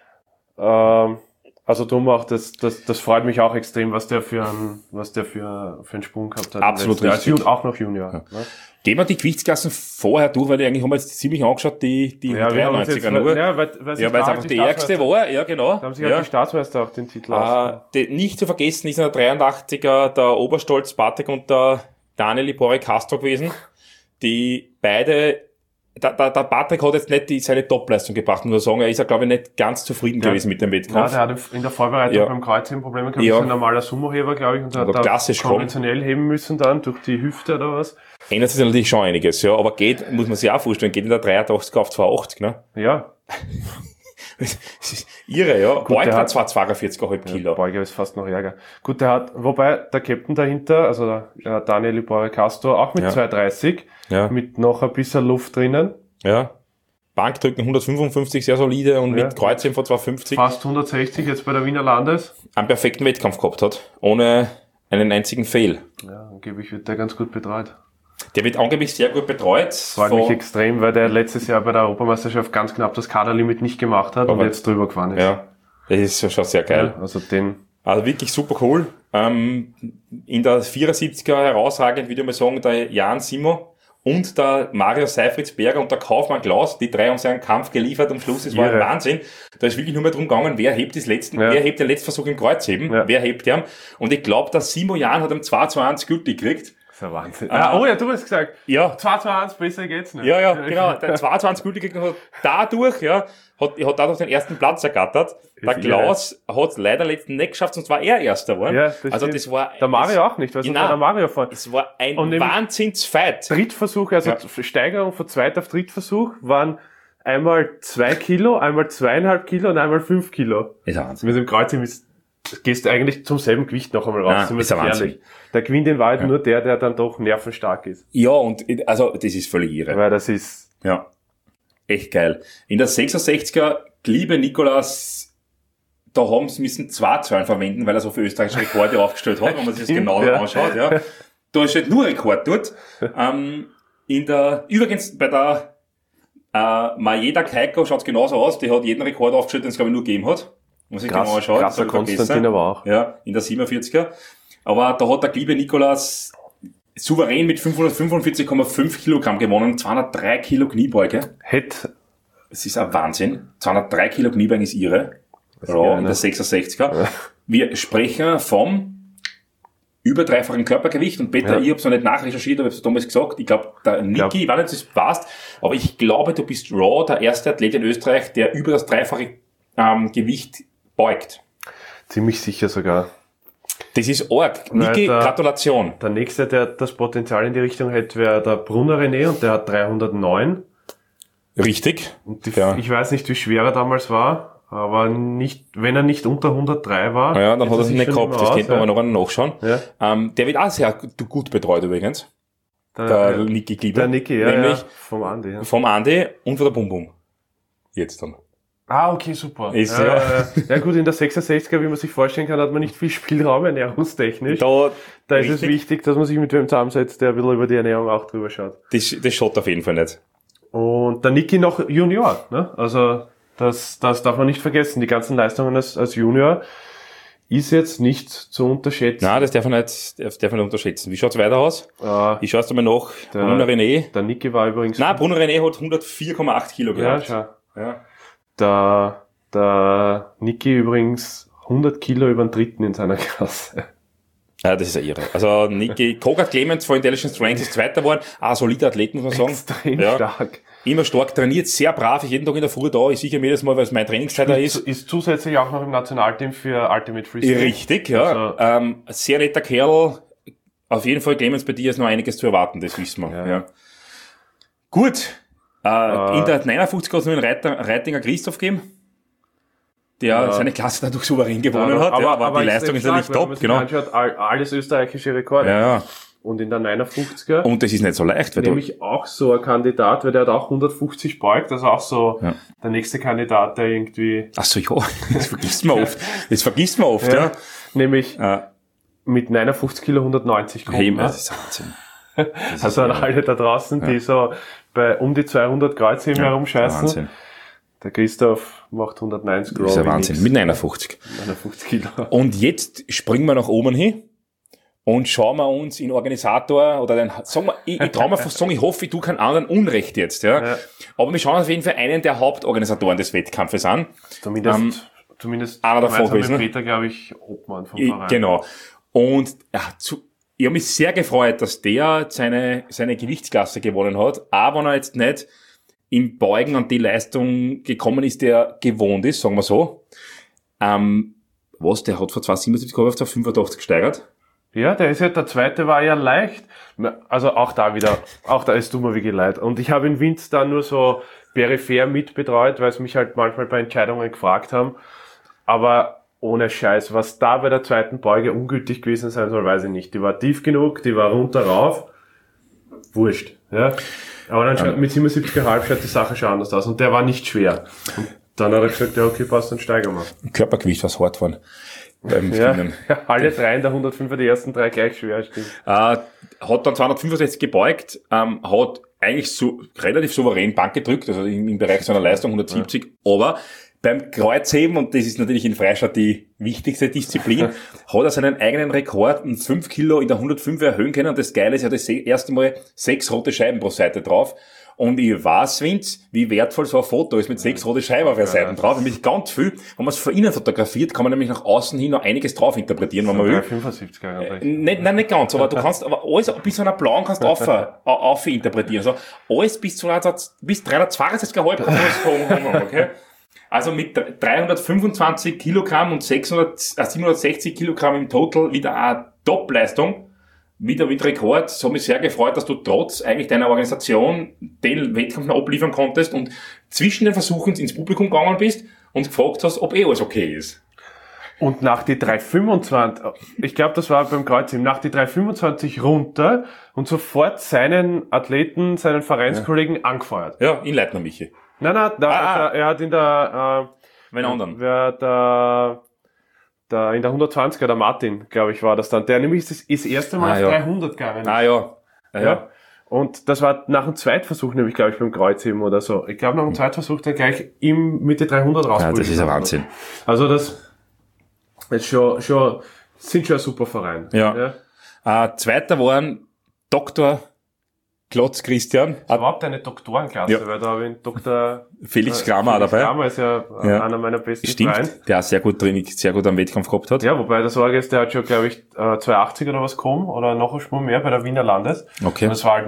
Also drum auch, das freut mich auch extrem, was der für einen Sprung gehabt hat. Absolut richtig. Und auch noch Junior. Ja. Gehen wir die Gewichtsklassen vorher durch, weil die eigentlich haben wir jetzt ziemlich angeschaut, die 93er nur. Weil es einfach die ärgste war, ja genau. Da haben sich die Staatsmeister auch den Titel nicht zu vergessen ist in der 83er der Oberstolz Bartek und der Daniel Libore Castro gewesen, die beide, der Bartek hat jetzt nicht seine Topleistung gebracht, muss ich sagen, er ist ja glaube ich nicht ganz zufrieden gewesen mit dem Wettkampf. Ja, der hat in der Vorbereitung beim Kreuzheben Probleme gehabt, ist ein normaler Sumo-Heber, glaube ich, und hat da konventionell heben müssen dann, durch die Hüfte oder was. Ändert sich natürlich schon einiges, ja, aber muss man sich auch vorstellen, geht in der 83 auf 280, ne? Ja. Das ist irre, ja. Beuger hat zwar 42,5 Kilo. Beuger ist fast noch ärger. Gut, wobei der Captain dahinter, also der Daniel Libore Castro, auch mit 230, mit noch ein bisschen Luft drinnen. Ja. Bankdrücken 155, sehr solide, und mit Kreuzheben von 250. Fast 160 jetzt bei der Wiener Landes. Einen perfekten Wettkampf gehabt hat, ohne einen einzigen Fail. Ja, angeblich wird der ganz gut betreut. Der wird angeblich sehr gut betreut. Freut mich extrem, weil der letztes Jahr bei der Europameisterschaft ganz knapp das Kaderlimit nicht gemacht hat und jetzt drüber gefahren ist. Ja, das ist schon sehr geil. Ja, also wirklich super cool. In der 74er herausragend, würde ich mal sagen, der Jan Simo und der Mario Seifritzberger und der Kaufmann Klaus, die drei haben sich einen Kampf geliefert am Schluss. Das war ein Wahnsinn. Da ist wirklich nur mehr drum gegangen, wer hebt den letzten Versuch im Kreuzheben, wer hebt den. Und ich glaube, der Simo Jan hat am 2-2-1 gültig gekriegt. Das ist ein Wahnsinn. Du hast gesagt. Ja. 2-2-1, besser geht's nicht. Ja, genau. Der 2-2-1 gültig gekriegt hat dadurch, hat dadurch den ersten Platz ergattert. Der Klaus hat es leider letzten nicht geschafft, sonst war er Erster geworden. Ja, das war... Der Mario auch nicht, weil sonst war der Mario vorne. Es war ein Wahnsinnsfight. Drittversuch, also Steigerung von Zweit- auf Drittversuch waren einmal 2 Kilo, einmal 2,5 Kilo und einmal 5 Kilo. Ist ein Wahnsinn. Mit dem Kreuzheben gehst du eigentlich zum selben Gewicht noch einmal raus. Ist ein Wahnsinn. Der gewinnt in Wahrheit nur der dann doch nervenstark ist. Ja, und also das ist völlig irre. Weil das ist... Ja, echt geil. In der 66er, liebe Nikolas, da haben sie müssen 2 Zahlen verwenden, weil er so viele österreichische Rekorde aufgestellt hat, wenn man sich das genau anschaut. Ja. Da ist halt nur Rekord dort. Übrigens bei der Maeda Keiko schaut es genauso aus, die hat jeden Rekord aufgestellt, den es glaube ich nur gegeben hat. Muss ich genau anschauen. Krasser Konstantin aber auch. Ja, in der 47er. Aber da hat der liebe Nikolas souverän mit 545,5 Kilogramm gewonnen, 203 Kilo Kniebeuge. Es ist ein Wahnsinn. 203 Kilo Kniebeuge ist irre. In der 66er. Ja. Wir sprechen vom über dreifachen Körpergewicht, und Peter, ich hab's noch nicht nachrecherchiert, aber ich hab's damals gesagt, ich glaube, der Niki, ich weiß nicht, ob du es passt, aber ich glaube, du bist Raw, der erste Athlet in Österreich, der über das dreifache Gewicht beugt. Ziemlich sicher sogar. Das ist arg. Niki, Gratulation. Der nächste, der das Potenzial in die Richtung hätte, wäre der Brunner René, und der hat 309. Richtig. Und ich weiß nicht, wie schwer er damals war, aber wenn er nicht unter 103 war. Ja, dann hat er sich nicht gehabt. Das könnte man noch nachschauen. Ja. Der wird auch sehr gut betreut übrigens. Der Niki Klieber. Der Niki, nämlich vom Andi. Vom Andi und von der Bum Bum. Jetzt dann. Ah, okay, super. Ist, ja gut, in der 66er, wie man sich vorstellen kann, hat man nicht viel Spielraum ernährungstechnisch. Da ist es wichtig, dass man sich mit wem zusammensetzt, der ein bisschen über die Ernährung auch drüber schaut. Das schaut auf jeden Fall nicht. Und der Niki noch Junior, ne? Also das darf man nicht vergessen. Die ganzen Leistungen als Junior ist jetzt nicht zu unterschätzen. Nein, das darf man nicht unterschätzen. Wie schaut's weiter aus? Ich schaue es einmal nach. Bruno René. Der Niki war übrigens... Nein, Bruno René hat 104,8 Kilo gehabt. Ja, schau. Ja. Der Niki übrigens 100 Kilo über den Dritten in seiner Klasse. Ja, das ist ja irre. Also Niki, Kogat Clemens von Intelligent Strength ist Zweiter geworden. Solider Athlet, muss man sagen. Extrem stark. Immer stark trainiert, sehr brav, ist jeden Tag in der Früh da, ist sicher jedes Mal, weil es meine Trainingszeit da ist. Ist zusätzlich auch noch im Nationalteam für Ultimate Freestyle. Richtig, ja. Also. Sehr netter Kerl. Auf jeden Fall, Clemens, bei dir ist noch einiges zu erwarten, das wissen wir. Ja. Gut. In der 59 hat es nur einen Reitinger Christoph gegeben, der seine Klasse dadurch souverän gewonnen hat. Aber die Leistung ist natürlich top. Genau. Anschaut, alles österreichische Rekorde. Ja. Und in der 59er. Und das ist nicht so leicht. Nämlich auch so ein Kandidat, weil der hat auch 150 beugt, also auch so der nächste Kandidat, der irgendwie... Ach so, ja, das vergisst man oft. Ja. Nämlich mit 59 Kilo 190 kommen. Hey, das ist Wahnsinn. Also an alle da draußen, die so bei um die 200 Kreuzheben herumscheißen. Wahnsinn. Der Christoph macht 190 Gramm. Das ist ja Wahnsinn. Mit 59. 59 Kilo. Und jetzt springen wir nach oben hin. Und schauen wir uns in Organisator oder ich traue mir fast sagen, ich hoffe, ich tue keinen anderen Unrecht jetzt, ja. Aber wir schauen auf jeden Fall einen der Hauptorganisatoren des Wettkampfes an. Zumindest einer davon gewesen. Peter, glaube ich, Obmann vom Verein. Genau. Und ich habe mich sehr gefreut, dass der seine Gewichtsklasse gewonnen hat, aber wenn er jetzt nicht im Beugen an die Leistung gekommen ist, der gewohnt ist, sagen wir so. Der hat von 277 auf 285 gesteigert. Ja, der zweite war ja leicht. Also auch da ist dummer wie leid. Und ich habe in Winz da nur so peripher mitbetreut, weil es mich halt manchmal bei Entscheidungen gefragt haben. Aber ohne Scheiß, was da bei der zweiten Beuge ungültig gewesen sein soll, weiß ich nicht. Die war tief genug, die war runter rauf. Wurscht, ja. Aber dann mit 77,5 schaut die Sache schon anders aus. Und der war nicht schwer. Und dann hat er gesagt, ja okay, passt, dann steigern wir. Körpergewicht war hart geworden. Alle drei in der 105er, die ersten drei gleich schwer, stimmt. Hat dann 265 gebeugt, hat eigentlich so relativ souverän Bank gedrückt, also im Bereich seiner Leistung 170, aber beim Kreuzheben, und das ist natürlich in Freistadt die wichtigste Disziplin, hat er seinen eigenen Rekord um 5 Kilo in der 105 erhöhen können, und das Geile ist, er hat das erste Mal 6 rote Scheiben pro Seite drauf. Und ich weiß, Vince, wie wertvoll so ein Foto ist mit 6 rote Scheiben auf der Seite drauf. Nämlich ganz viel. Wenn man es von innen fotografiert, kann man nämlich nach außen hin noch einiges drauf interpretieren, wenn man will. 75 Nein, nicht ganz, aber du kannst, aber alles bis zu einer blauen kannst du auf interpretieren. Also alles bis 362,5, okay? Also mit 325 Kilogramm und 760 Kilogramm im Total wieder eine Top-Leistung. Wieder mit Rekord. So hat mich sehr gefreut, dass du trotz eigentlich deiner Organisation den Wettkampf noch abliefern konntest und zwischen den Versuchen ins Publikum gegangen bist und gefragt hast, ob alles okay ist. Und nach die 325, ich glaube, das war beim Kreuzheben, nach die 325 runter und sofort seinen Athleten, seinen Vereinskollegen angefeuert. Ja, in Leitner Michi. Nein, er hat in der, wen anderen? In der 120er, der Martin, glaube ich, war das dann. Der nämlich das erste Mal auf 300 gegangen ist. Ja. Und das war nach dem Zweitversuch, nämlich, glaube ich, beim Kreuzheben oder so. Ich glaube, nach dem Zweitversuch dann gleich mit die 300 raus. Ja, das ist ein Wahnsinn. Also das ist schon ein super Verein. Ja. Zweiter waren Dr. Klotz Christian. Das war überhaupt eine Doktorenklasse, weil da habe ich Dr. Felix Kramer dabei. Kramer ist ja einer meiner besten Freunde. Stimmt, der sehr gut am Wettkampf gehabt hat. Ja, wobei der Sorge ist, der hat schon, glaube ich, 280 oder was gekommen, oder noch ein Schwung mehr bei der Wiener Landes. Okay. Und das war halt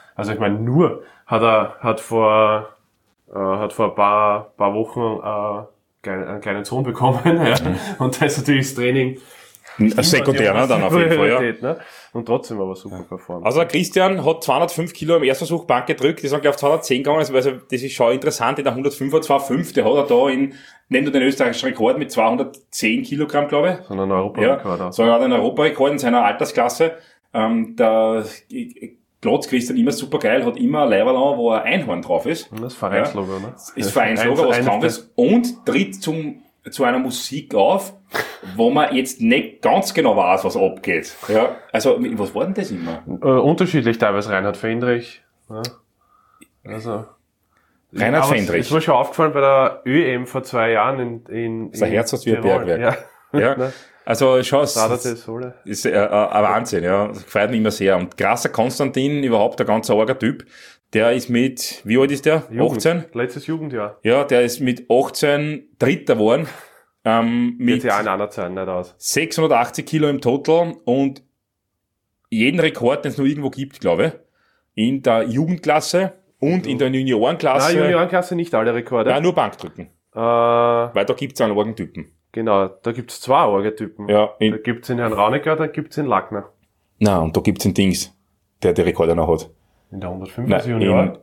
hat vor ein paar Wochen einen kleinen Sohn bekommen, ja. Und da ist natürlich das Training sekundär, ne, dann auf jeden Fall, ja. Ne? Und trotzdem aber super performt. Also Christian hat 205 Kilo im Erstversuch Bank gedrückt, die sind gleich auf 210 gegangen, also das ist schon interessant, in der 105er 205, der hat er da nennt du den österreichischen Rekord mit 210 Kilogramm, glaube ich. Sondern einen Europarekord. Ja, so hat er einen Europarekord in seiner Altersklasse. Der Glotz Christian immer super geil, hat immer ein Leiberl an, wo ein Einhorn drauf ist. Das Vereinslogo, ne? Ist Vereinslogo, was Krankes. Und tritt zu einer Musik auf, wo man jetzt nicht ganz genau weiß, was abgeht. Ja, also, was war denn das immer? Unterschiedlich teilweise, Reinhard Fendrich. Ja. Also. Reinhard Fendrich. Ist mir schon aufgefallen bei der ÖM vor 2 Jahren in sein Herz hat wie ein Bergwerk. Ja. Ja. Also, schau, ist ein Wahnsinn, ja. Das gefällt mir immer sehr. Und krasser Konstantin, überhaupt ein ganz arger Typ. Der ist mit, wie alt ist der? Jugend. 18? Letztes Jugendjahr. Ja, der ist mit 18 Dritter geworden. Mit ja in einer Zeit nicht aus. 680 Kilo im Total und jeden Rekord, den es noch irgendwo gibt, glaube ich. In der Jugendklasse und in der Juniorenklasse. Nein, Juniorenklasse nicht alle Rekorde. Nein, nur Bankdrücken. Weil da gibt's einen Orgentypen. Genau, da gibt's 2 Orgentypen. Ja. Da gibt's den Herrn Raunecker, da gibt's den Lackner. Na, und da gibt's den Dings, der die Rekorde noch hat. In der 105er Junior?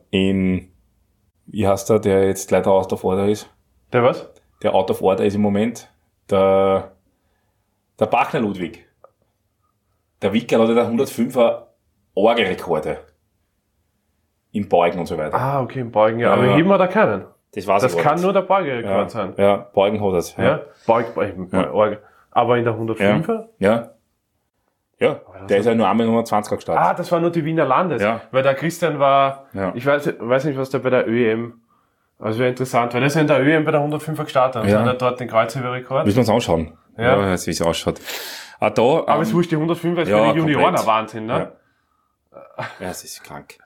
Wie heißt der jetzt leider out of order ist? Der was? Der out of order ist im Moment der Bachner Ludwig. Der Wickel hat ja der 105er Orgelrekorde. Im Beugen und so weiter. Ah, okay, im Beugen, ja. Aber heben wir da keinen. Das kann nur der Beugerekord sein. Ja, Beugen hat es. Ja, Orgel. Aber in der 105er? Ja. Ja, der ist ja nur einmal 120er gestartet. Ah, das war nur die Wiener Landes. Ja. Weil der Christian war, ich weiß nicht, was der bei der ÖM, also wäre interessant, weil der ist ja in der ÖM bei der 105er gestartet und hat er dort den Kreuzheberrekord. Müssen wir uns anschauen. Ja, wie es ausschaut. Da, aber es wurscht, die 105er ist für die Junioren ein Wahnsinn, ne? Ja, es ist krank.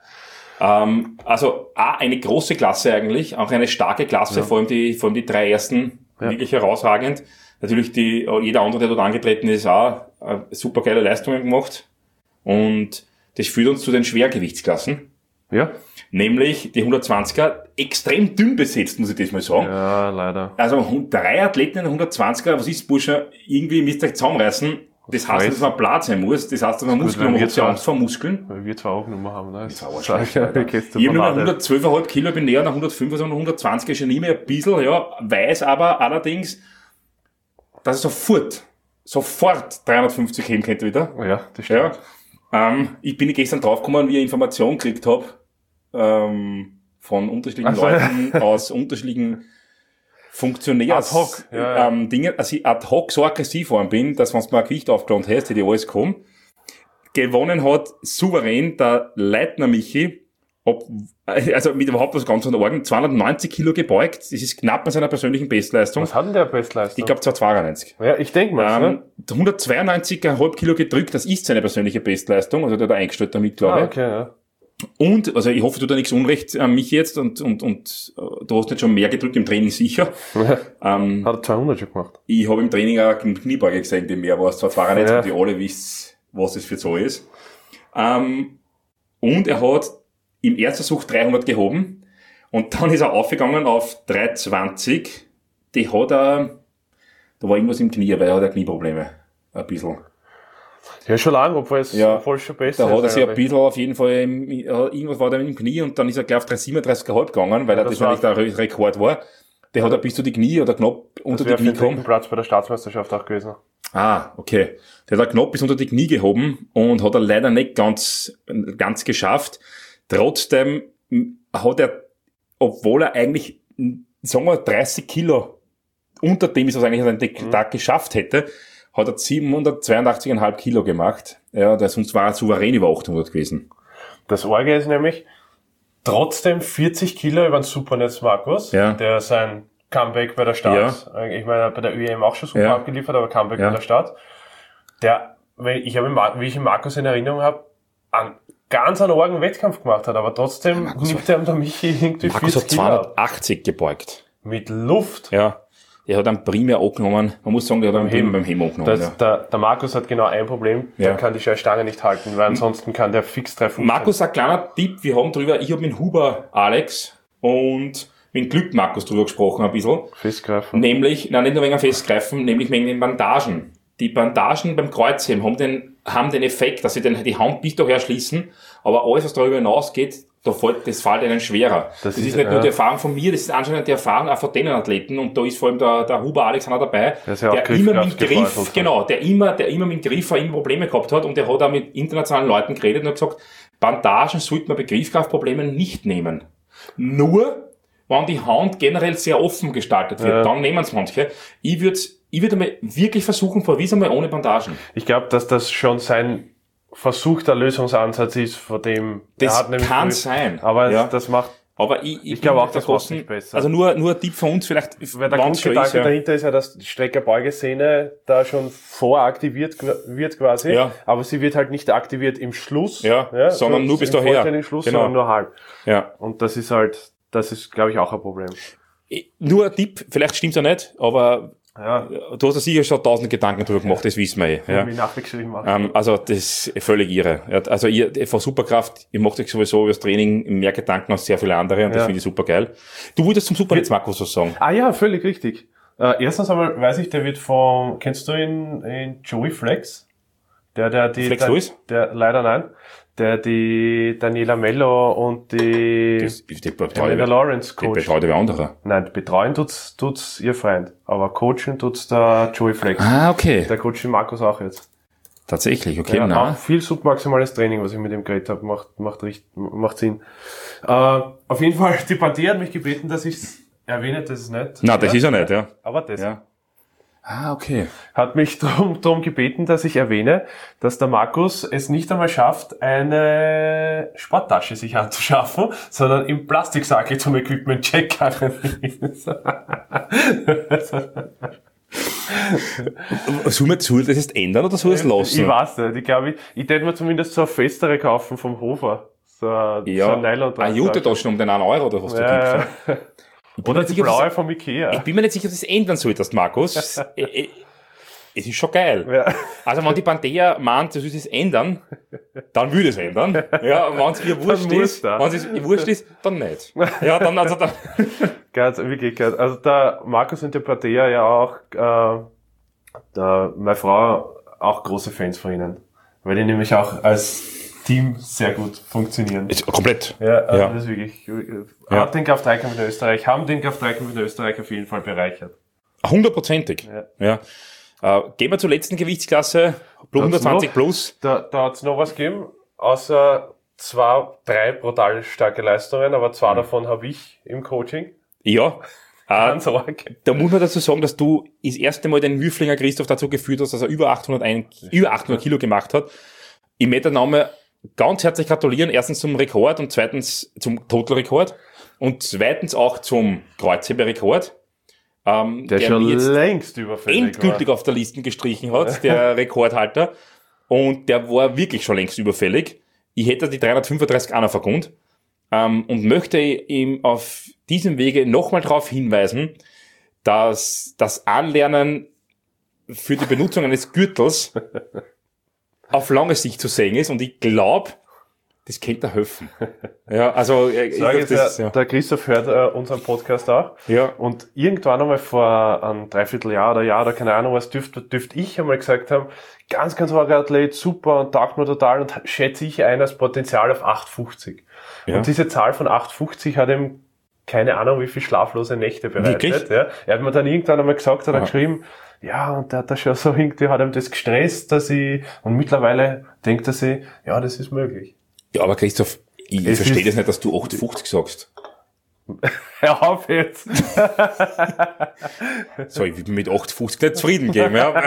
Also, eine große Klasse eigentlich, auch eine starke Klasse, vor allem die 3 ersten, wirklich herausragend. Natürlich jeder andere, der dort angetreten ist, auch super geile Leistungen gemacht. Und das führt uns zu den Schwergewichtsklassen. Ja. Nämlich die 120er, extrem dünn besetzt, muss ich das mal sagen. Ja, leider. Also 3 Athleten in der 120er, was ist, Bursche? Irgendwie müsst ihr euch zusammenreißen. Das heißt, dass man Blatt sein muss. Das heißt, dass man Muskeln hat. Ja Angst vor Muskeln. Weil wir 2 Aufnummer haben, ne? Das ist auch schlecht. Ich habe nur 112,5 Kilo, bin näher nach 105, also 120 ist schon nie mehr ein bisschen, ja. Weiß aber allerdings, dass ich sofort 350 heben könnte wieder. Ja, das stimmt. Ja. Ich bin gestern draufgekommen, wie ich Informationen gekriegt habe, von unterschiedlichen Leuten aus unterschiedlichen Funktionärs Dinge, dass ich ad hoc so aggressiv worden bin, dass wenn du mal ein Gewicht aufgeladen hast, hätte ich alles kommen. Gewonnen hat souverän der Leitner Michi, also mit überhaupt was ganz anderem, 290 Kilo gebeugt, das ist knapp an seiner persönlichen Bestleistung. Was hat denn der Bestleistung? Ich glaube 292. Ja, ich denke mal. Ne? 192,5 Kilo gedrückt, das ist seine persönliche Bestleistung, also der hat eingestellt damit, glaube ich. Okay, ja. Und, also ich hoffe, du da nichts Unrecht an mich jetzt und du hast nicht schon mehr gedrückt im Training sicher. Hat er 200 schon gemacht? Ich habe im Training auch im Kniebeuge gesehen, die mehr war es 292, und die alle wissen, was das für so ist. Und er hat im Erstversuch 300 gehoben und dann ist er aufgegangen auf 320. Da war irgendwas im Knie, weil er hat ja Knieprobleme. Ein bisschen. Ja, schon lange, obwohl es voll schon besser ist. Da hat er sich ein bisschen auf jeden Fall, irgendwas war da im Knie und dann ist er gleich auf 337,5 gegangen, weil das eigentlich der Rekord war. Der hat er bis zu die Knie oder knapp unter die Knie gehoben. Platz bei der Staatsmeisterschaft auch gewesen. Ah, okay. Der hat er knapp bis unter die Knie gehoben und hat er leider nicht ganz geschafft. Trotzdem hat er, obwohl er eigentlich, sagen wir, 30 Kilo unter dem ist, was eigentlich an den Tag geschafft hätte, hat er 782,5 Kilo gemacht. Ja, sonst war er souverän über 800 gewesen. Das Orge ist nämlich trotzdem 40 Kilo über den Supernetz Markus, der sein Comeback bei der Start, ich meine, bei der ÖEM auch schon super abgeliefert, aber Comeback bei der Start, wie ich den Markus in Erinnerung habe, ganz einen argen Wettkampf gemacht hat, aber trotzdem nimmt er der Michi irgendwie Markus 40 Kilo. Markus hat 280 gebeugt. Mit Luft? Ja. Er hat einen primär angenommen. Man muss sagen, der hat einen beim Heben angenommen. Der Markus hat genau ein Problem. Der kann die Stange nicht halten, weil ansonsten kann der fix 3,15. Markus, ein kleiner Tipp. Wir haben ich habe mit Huber Alex und mit Glück Markus drüber gesprochen ein bisschen. Festgreifen. Nicht nur wegen Festgreifen, nämlich wegen den Bandagen. Die Bandagen beim Kreuzheben haben den Effekt, dass sie die Hand bis daher schließen, aber alles, was darüber hinausgeht, das fällt ihnen schwerer. Das ist nicht nur die Erfahrung von mir, das ist anscheinend die Erfahrung auch von den Athleten, und da ist vor allem der Huber Alexander dabei, der immer mit Griff, genau, der immer mit Griff auch immer Probleme gehabt hat, und der hat auch mit internationalen Leuten geredet und hat gesagt, Bandagen sollte man bei Griffkraftproblemen nicht nehmen. Nur, wenn die Hand generell sehr offen gestaltet wird, dann nehmen es manche. Ich würde mal wirklich versuchen, probier mal ohne Bandagen. Ich glaube, dass das schon sein versuchter Lösungsansatz ist, von dem das kann sein. Aber das macht. Aber ich glaube auch, das macht nicht besser. Also nur ein Tipp von uns vielleicht. Weil der Grundgedanke dahinter ist ja, dass die Streckerbeugesehne da schon voraktiviert wird quasi. Ja. Aber sie wird halt nicht aktiviert im Schluss. Sondern nur bis daher. Im Schluss, sondern nur halb. Ja. Und das ist, glaube ich, auch ein Problem. Nur ein Tipp, vielleicht stimmt's ja nicht, aber du hast ja sicher schon 1000 Gedanken drüber gemacht, das wissen wir ja. Ich nachgeschrieben also das ist völlig irre. Also ihr von Superkraft, ihr macht euch sowieso über das Training mehr Gedanken als sehr viele andere, und das finde ich super geil. Du wolltest zum Supernetz, Markus, was sagen? Ah ja, völlig richtig. Erstens einmal weiß ich, der wird kennst du ihn in Joey Flex? Flex Lewis? Leider nein. Der die Daniela Mello und die Amanda Lawrence coacht. Die betreut wer andere. Nein, betreuen tut's ihr Freund. Aber coachen tut's der Joey Flex. Ah, okay. Der coacht den Markus auch jetzt. Tatsächlich, okay. Auch viel submaximales Training, was ich mit dem geredet habe, macht Sinn. Auf jeden Fall, die Partie hat mich gebeten, dass ich's erwähne, das ist nicht. Nein, das ist ja nicht, ja. Aber das. Ja. Ah, okay. Hat mich darum gebeten, dass ich erwähne, dass der Markus es nicht einmal schafft, eine Sporttasche sich anzuschaffen, sondern im Plastiksackel zum Equipment-Check gegangen ist. Soll das jetzt ändern oder soll es lassen? Ich weiß nicht. Ich glaube, ich hätte mir zumindest so eine festere kaufen vom Hofer. So ein Nylon. Eine Jute-Tasche um den 1 Euro oder was du gibst. Oder die blaue vom Ikea. Ich bin mir nicht sicher, ob du das ändern solltest, Markus. Es ist schon geil. Ja. Also wenn die Panther meint, du sollst es ändern, dann würde es ändern. Ja, wenn es ihr wurscht ist, dann nicht. Ja, dann. Ganz, wirklich, ganz. Also der Markus und der Panther ja auch, meine Frau auch große Fans von ihnen. Weil die nämlich auch als Team sehr gut funktionieren. Komplett. Ja, das ist wirklich. Haben den Kraft-3-Kampf in Österreich auf jeden Fall bereichert. 100%ig. Ja. Gehen wir zur letzten Gewichtsklasse, 120 plus. Da hat's noch was gegeben, außer 3 brutal starke Leistungen, aber 2 davon habe ich im Coaching. Ja. Ganz arg. Da muss man dazu sagen, dass du das erste Mal den Würflinger Christoph dazu geführt hast, dass er über 800 Kilo gemacht hat. Ich möchte den Namen ganz herzlich gratulieren. Erstens zum Rekord und zweitens zum Total-Rekord und zweitens auch zum Kreuzheber-Rekord. Der schon längst überfällig endgültig war. Auf der Liste gestrichen hat, der Rekordhalter. Und der war wirklich schon längst überfällig. Ich hätte die 335 auch noch vergönnt. Und möchte ihm auf diesem Wege nochmal darauf hinweisen, dass das Anlernen für die Benutzung eines Gürtels auf lange Sicht zu sehen ist, und ich glaube, das könnte er helfen. Ja, also der Christoph hört unseren Podcast auch. Ja. Und irgendwann einmal vor einem Dreivierteljahr oder Jahr oder keine Ahnung was dürfte ich einmal gesagt haben, ganz, ganz arger Athlet, super und taugt mir total, und schätze ich ein als Potenzial auf 850. Ja. Und diese Zahl von 850 hat ihm keine Ahnung wie viel schlaflose Nächte bereitet. Ja. Er hat mir dann irgendwann einmal gesagt, hat er geschrieben, ja, und der hat da schon so irgendwie, hat ihm das gestresst, und mittlerweile denkt er sich, ja, das ist möglich. Ja, aber Christoph, ich verstehe das nicht, dass du 850 sagst. Hör auf jetzt. So, ich will mit 850 nicht zufrieden geben, ja.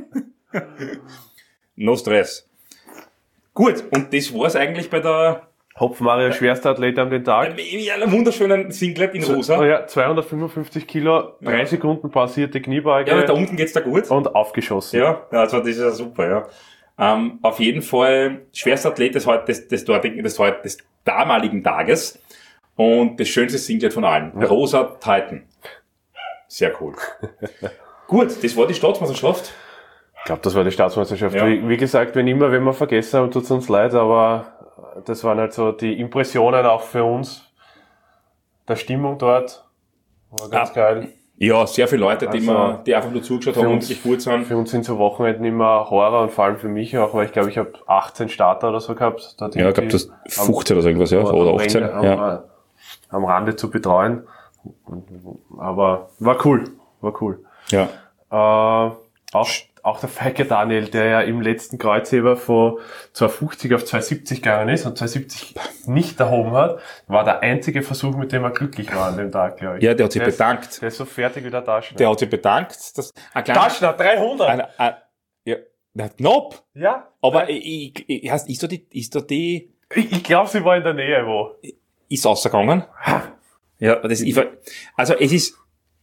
No Stress. Gut, und das war's eigentlich bei der Hopf-Mario, schwerster Athlet an den Tag. In einem wunderschönen Singlet in rosa. Ja, 255 Kilo, 3 Sekunden pausierte Kniebeuge. Ja, aber da unten geht's da gut. Und aufgeschossen. Ja, also das ist ja super, ja. Auf jeden Fall schwerster Athlet des damaligen Tages. Und das schönste Singlet von allen. Ja. Rosa Titan. Sehr cool. Gut, das war die Staatsmeisterschaft. Ich glaube, das war die Staatsmeisterschaft. Ja. Wie gesagt, wenn wir vergessen haben, tut's uns leid, aber das waren halt so die Impressionen auch für uns. Der Stimmung dort war ganz geil. Ja, sehr viele Leute, die einfach nur zugeschaut haben und sich gut sind. Für uns sind so Wochenenden immer Horror und vor allem für mich auch, weil ich glaube, ich habe 18 Starter oder so gehabt. Ja, ich glaube, das 15 oder so irgendwas, ja, oder 18. Am Rande zu betreuen. Aber war cool. Ja. Auch der Feike Daniel, der ja im letzten Kreuzheber von 250 auf 270 gegangen ist und 270 nicht erhoben hat, war der einzige Versuch, mit dem er glücklich war an dem Tag, glaube ich. Ja, der hat sich bedankt. Der ist so fertig wie der Taschner. Der hat sich bedankt. Taschner, 300! Ja, knapp. Ja. Aber ist da die... Ich glaube, sie war in der Nähe, wo. Ist rausgegangen. Ja, also es ist...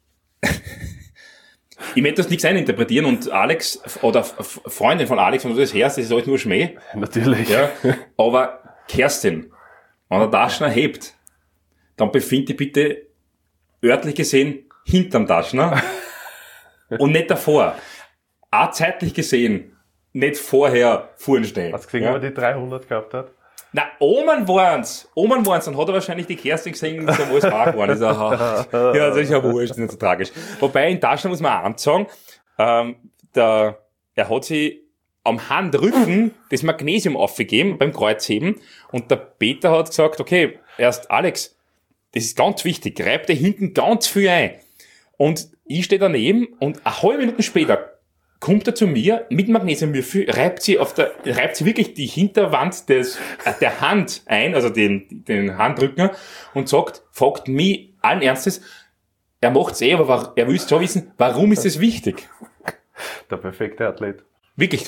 Ich möchte das nichts eininterpretieren und Alex, oder Freundin von Alex, wenn du das hörst, das ist alles nur Schmäh. Natürlich. Ja, aber Kerstin, wenn der Taschner hebt, dann befind dich bitte örtlich gesehen hinterm Taschner und nicht davor. Auch zeitlich gesehen nicht vorher vorn stehen. Hast du gesehen, ob er die 300 gehabt hat? Na, Omen waren's. Dann hat er wahrscheinlich die Kerstin gesehen, die so alles wahr geworden ist. Ja, das ist ja wurscht, nicht so tragisch. Wobei, in Taschner muss man auch ansagen, er hat sich am Handrücken das Magnesium aufgegeben beim Kreuzheben und der Peter hat gesagt, okay, erst Alex, das ist ganz wichtig, reib dir hinten ganz viel ein. Und ich stehe daneben und eine halbe Minute später kommt er zu mir mit Magnesiumwürfel, reibt sie wirklich die Hinterwand der Hand ein, also den Handrücken, und fragt mich allen Ernstes, er macht's aber er will schon wissen, warum ist es wichtig? Der perfekte Athlet. Wirklich,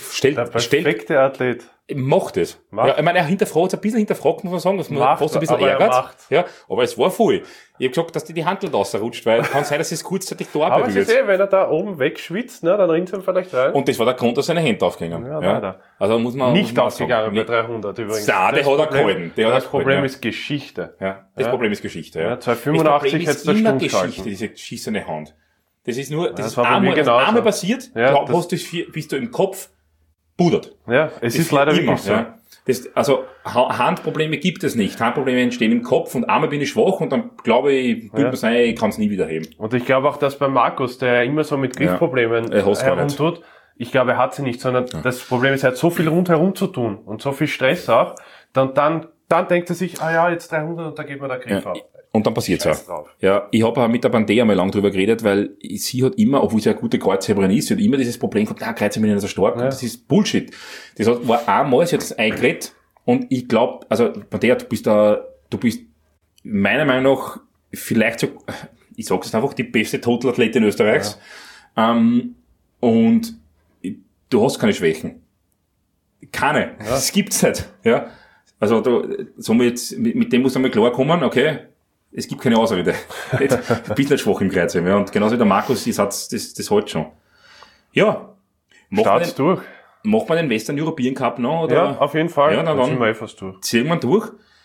Athlet. Macht es. Ja, ich meine, er hinterfragt, ein bisschen hinterfragt, muss man sagen, dass man fast ein bisschen ärgert. Ja, aber es war voll. Ich habe gesagt, dass die Handel rausrutscht, weil kann sein, dass es kurzzeitig da aber es ist wenn er da oben wegschwitzt, ne, dann rinnt es ihm vielleicht rein. Und das war der Grund, dass seine Hände aufgingen. Ja. Also muss man nicht aufgegangen bei 300 übrigens. Nein, der hat er gehalten. Das Problem ist Geschichte. Ja, das Problem ist Geschichte. Ja. 285 hätte es der Stunde Geschichte, diese schissene Hand. Das ist nur, das ist einmal passiert, bist du im Kopf pudert. Ja, es ist leider immer, wirklich so. Ja. Also Handprobleme gibt es nicht. Handprobleme entstehen im Kopf und einmal bin ich schwach und dann glaube ich, ich kann es nie wieder heben. Und ich glaube auch, dass bei Markus, der immer so mit Griffproblemen herumtut, ich glaube, er hat sie nicht, sondern das Problem ist, er hat so viel rundherum zu tun und so viel Stress auch, dann denkt er sich, jetzt 300 und da geht mir der Griff auf. Und dann passiert's auch. Ja, ich habe auch mit der Bandea mal lang drüber geredet, weil sie hat immer, obwohl sie eine gute Kreuzheberin ist, sie hat immer dieses Problem gehabt, Kreuzheber nicht so stark, und das ist Bullshit. Das war einmal, sie hat das eingeredet, und ich glaube, also Bandea, du bist meiner Meinung nach vielleicht so, ich sag's jetzt einfach, die beste Totalathletin Österreichs. Ja. Und du hast keine Schwächen. Keine. Ja. Das gibt's nicht. Ja. Also mit dem muss man mal klarkommen, okay. Es gibt keine Ausrede. Du bist nicht schwach im Kreuzheben, ja. Und genauso wie der Markus, das hält schon. Ja. Start's durch. Macht man den Western European Cup noch, oder? Ja, auf jeden Fall. Ja, dann sind wir fast durch. Ziehen wir durch.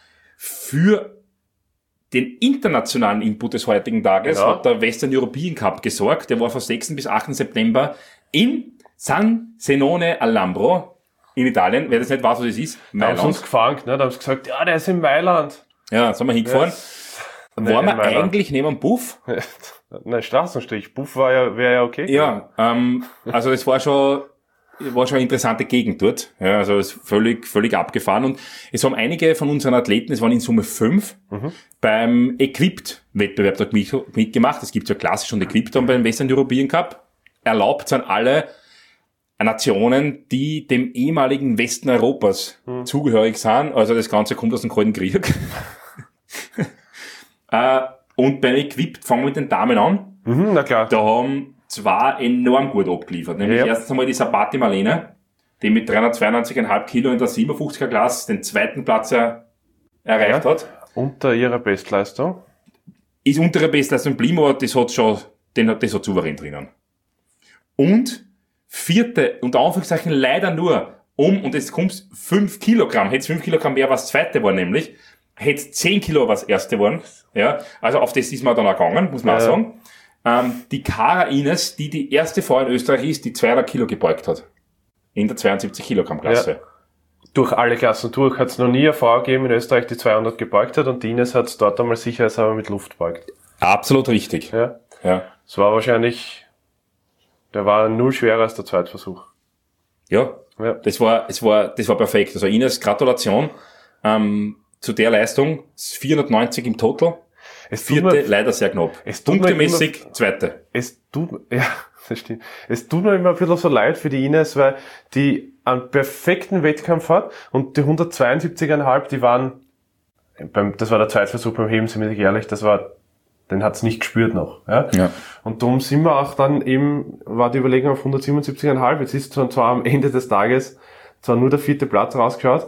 Für den internationalen Input des heutigen Tages hat der Western European Cup gesorgt. Der war von 6. bis 8. September in San Zenone al Lambro in Italien. Wer das nicht weiß, was das ist, Mailand. Da haben sie uns gefangen, ne? Da haben sie gesagt, der ist in Mailand. Ja, sind wir hingefahren. Waren wir eigentlich neben dem Buff? Nein, Straßenstrich. Buff wäre ja okay. Ja, also es war schon eine interessante Gegend dort. Ja, also es ist völlig abgefahren. Und es haben einige von unseren Athleten, es waren in Summe 5, beim Equipped-Wettbewerb dort mitgemacht. Es gibt ja klassisch schon Equipped dann beim Western European Cup. Erlaubt sind alle Nationen, die dem ehemaligen Westen Europas zugehörig sind. Also das Ganze kommt aus dem Kalten Krieg. Und beim Equipped fangen wir mit den Damen an. Na klar. Da haben zwei enorm gut abgeliefert. Nämlich erstens einmal die Sabati Marlene, die mit 392,5 Kilo in der 57er Klasse den zweiten Platz erreicht hat. Unter ihrer Bestleistung. Ist unter ihrer Bestleistung geblieben, aber das hat souverän drinnen. Und vierte, unter Anführungszeichen leider nur und jetzt kommt's 5 Kilogramm. Hätte 5 Kilogramm mehr, was zweite war nämlich. Hätte 10 Kilo was erste waren. Ja, also auf das ist man dann auch gegangen, muss man auch sagen. Die Cara Ines, die erste Frau in Österreich ist, die 200 Kilo gebeugt hat. In der 72 Kilogramm Klasse. Ja. Durch alle Klassen durch hat es noch nie eine Frau gegeben in Österreich, die 200 gebeugt hat, und die Ines hat es dort einmal sicherheitshalber mit Luft gebeugt. Absolut richtig. Ja. Ja. Es war wahrscheinlich, der war 0 schwerer als der Zweitversuch. Ja. Das war perfekt. Also Ines, Gratulation, zu der Leistung. 490 im Total. Vierte, leider sehr knapp. Punktemäßig, zweite. Das stimmt. Es tut mir immer ein bisschen so leid für die Ines, weil die einen perfekten Wettkampf hat und die 172,5, die waren, das war der Zweitversuch beim Heben, sind wir ehrlich, den hat's nicht gespürt noch. Ja? Ja. Und darum sind wir auch dann eben, war die Überlegung auf 177,5, jetzt ist zwar am Ende des Tages zwar nur der 4. Platz rausgeschaut,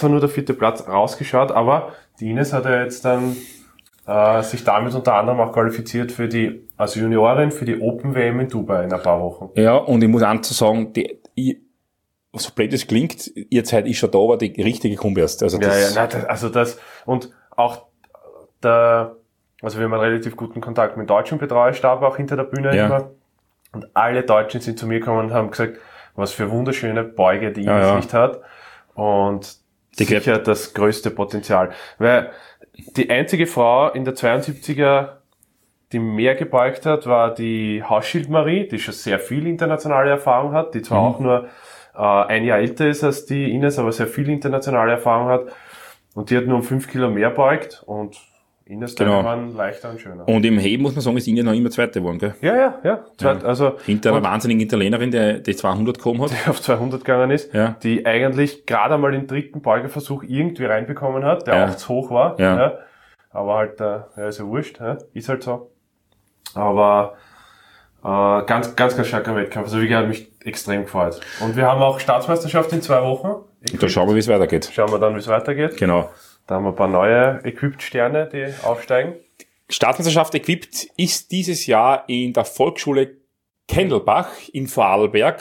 aber die Ines hat ja jetzt dann sich damit unter anderem auch qualifiziert als Juniorin für die Open WM in Dubai in ein paar Wochen. Ja, und ich muss eins sagen, so blöd es klingt, ihr Zeit ist schon da, aber die richtige kommt erst. Also und auch also wir haben einen relativ guten Kontakt mit dem deutschen Betreuerstab auch hinter der Bühne immer. Und alle Deutschen sind zu mir gekommen und haben gesagt, was für wunderschöne Beuge die Ines nicht hat. Und sicher das größte Potenzial. Weil die einzige Frau in der 72er, die mehr gebeugt hat, war die Hauschild Marie, die schon sehr viel internationale Erfahrung hat, die zwar auch nur ein Jahr älter ist als die Ines, aber sehr viel internationale Erfahrung hat. Und die hat nur um 5 Kilo mehr beugt und Ines waren leichter und schöner. Und im Heben muss man sagen, ist Ines noch immer Zweite geworden, gell? Ja. Also hinter einer wahnsinnigen Italienerin, die 200 gekommen hat. Die auf 200 gegangen ist, die eigentlich gerade einmal den 3. Beugeversuch irgendwie reinbekommen hat, der auch zu hoch war. Ja. Aber halt, ist ja wurscht, ist halt so. Aber ganz starker Wettkampf. Also wie gesagt, hat mich extrem gefreut. Und wir haben auch Staatsmeisterschaft in 2 Wochen. Und da schauen wir, wie es weitergeht. Schauen wir dann, wie es weitergeht. Genau. Da haben wir ein paar neue Equipped-Sterne, die aufsteigen. Staatsmeisterschaft Equipped ist dieses Jahr in der Volksschule Kendelbach in Vorarlberg.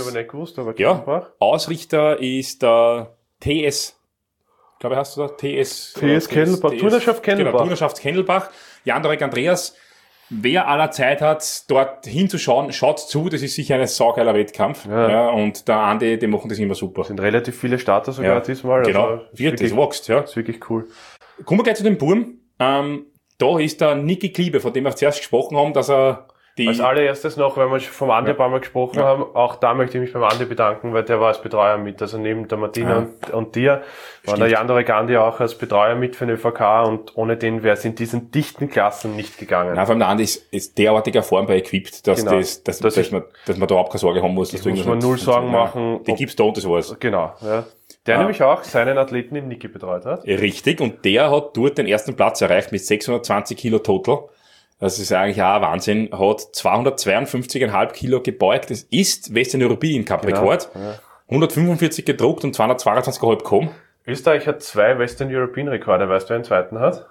Ausrichter ist der TS, glaube ich, hast du da? TS Kendelbach, Turnerschaft Kendelbach. Genau, Turnerschaft Kendelbach. Jan-Dorek Andreas. Wer aller Zeit hat, dort hinzuschauen, schaut zu, das ist sicher ein saugeiler Wettkampf. Ja, und der Andi, die machen das immer super. Es sind relativ viele Starter sogar diesmal. Genau, also das wächst, ja. Das ist wirklich cool. Kommen wir gleich zu dem Burm. Da ist der Niki Kliebe, von dem wir zuerst gesprochen haben, dass er als allererstes noch, weil wir vom Andi ein paar Mal gesprochen haben, auch da möchte ich mich beim Andi bedanken, weil der war als Betreuer mit. Also neben der Martina und dir war der Jan-Dorek Andi auch als Betreuer mit für den ÖVK und ohne den wäre es in diesen dichten Klassen nicht gegangen. Ja, vor allem der Andi ist derartig erfahren bei Equipped, dass man da überhaupt keine Sorge haben muss. Dass muss man null Sorgen machen. Die gibt's da und das war's. Genau, ja. Der nämlich auch seinen Athleten in Niki betreut hat. Richtig, und der hat dort den ersten Platz erreicht mit 620 Kilo Total. Das ist eigentlich auch ein Wahnsinn. Hat 252,5 Kilo gebeugt. Das ist Western European Cup Rekord. Ja. 145 gedruckt und 222,5 gekommen. Österreich hat 2 Western European Rekorde. Weißt du, wer einen zweiten hat?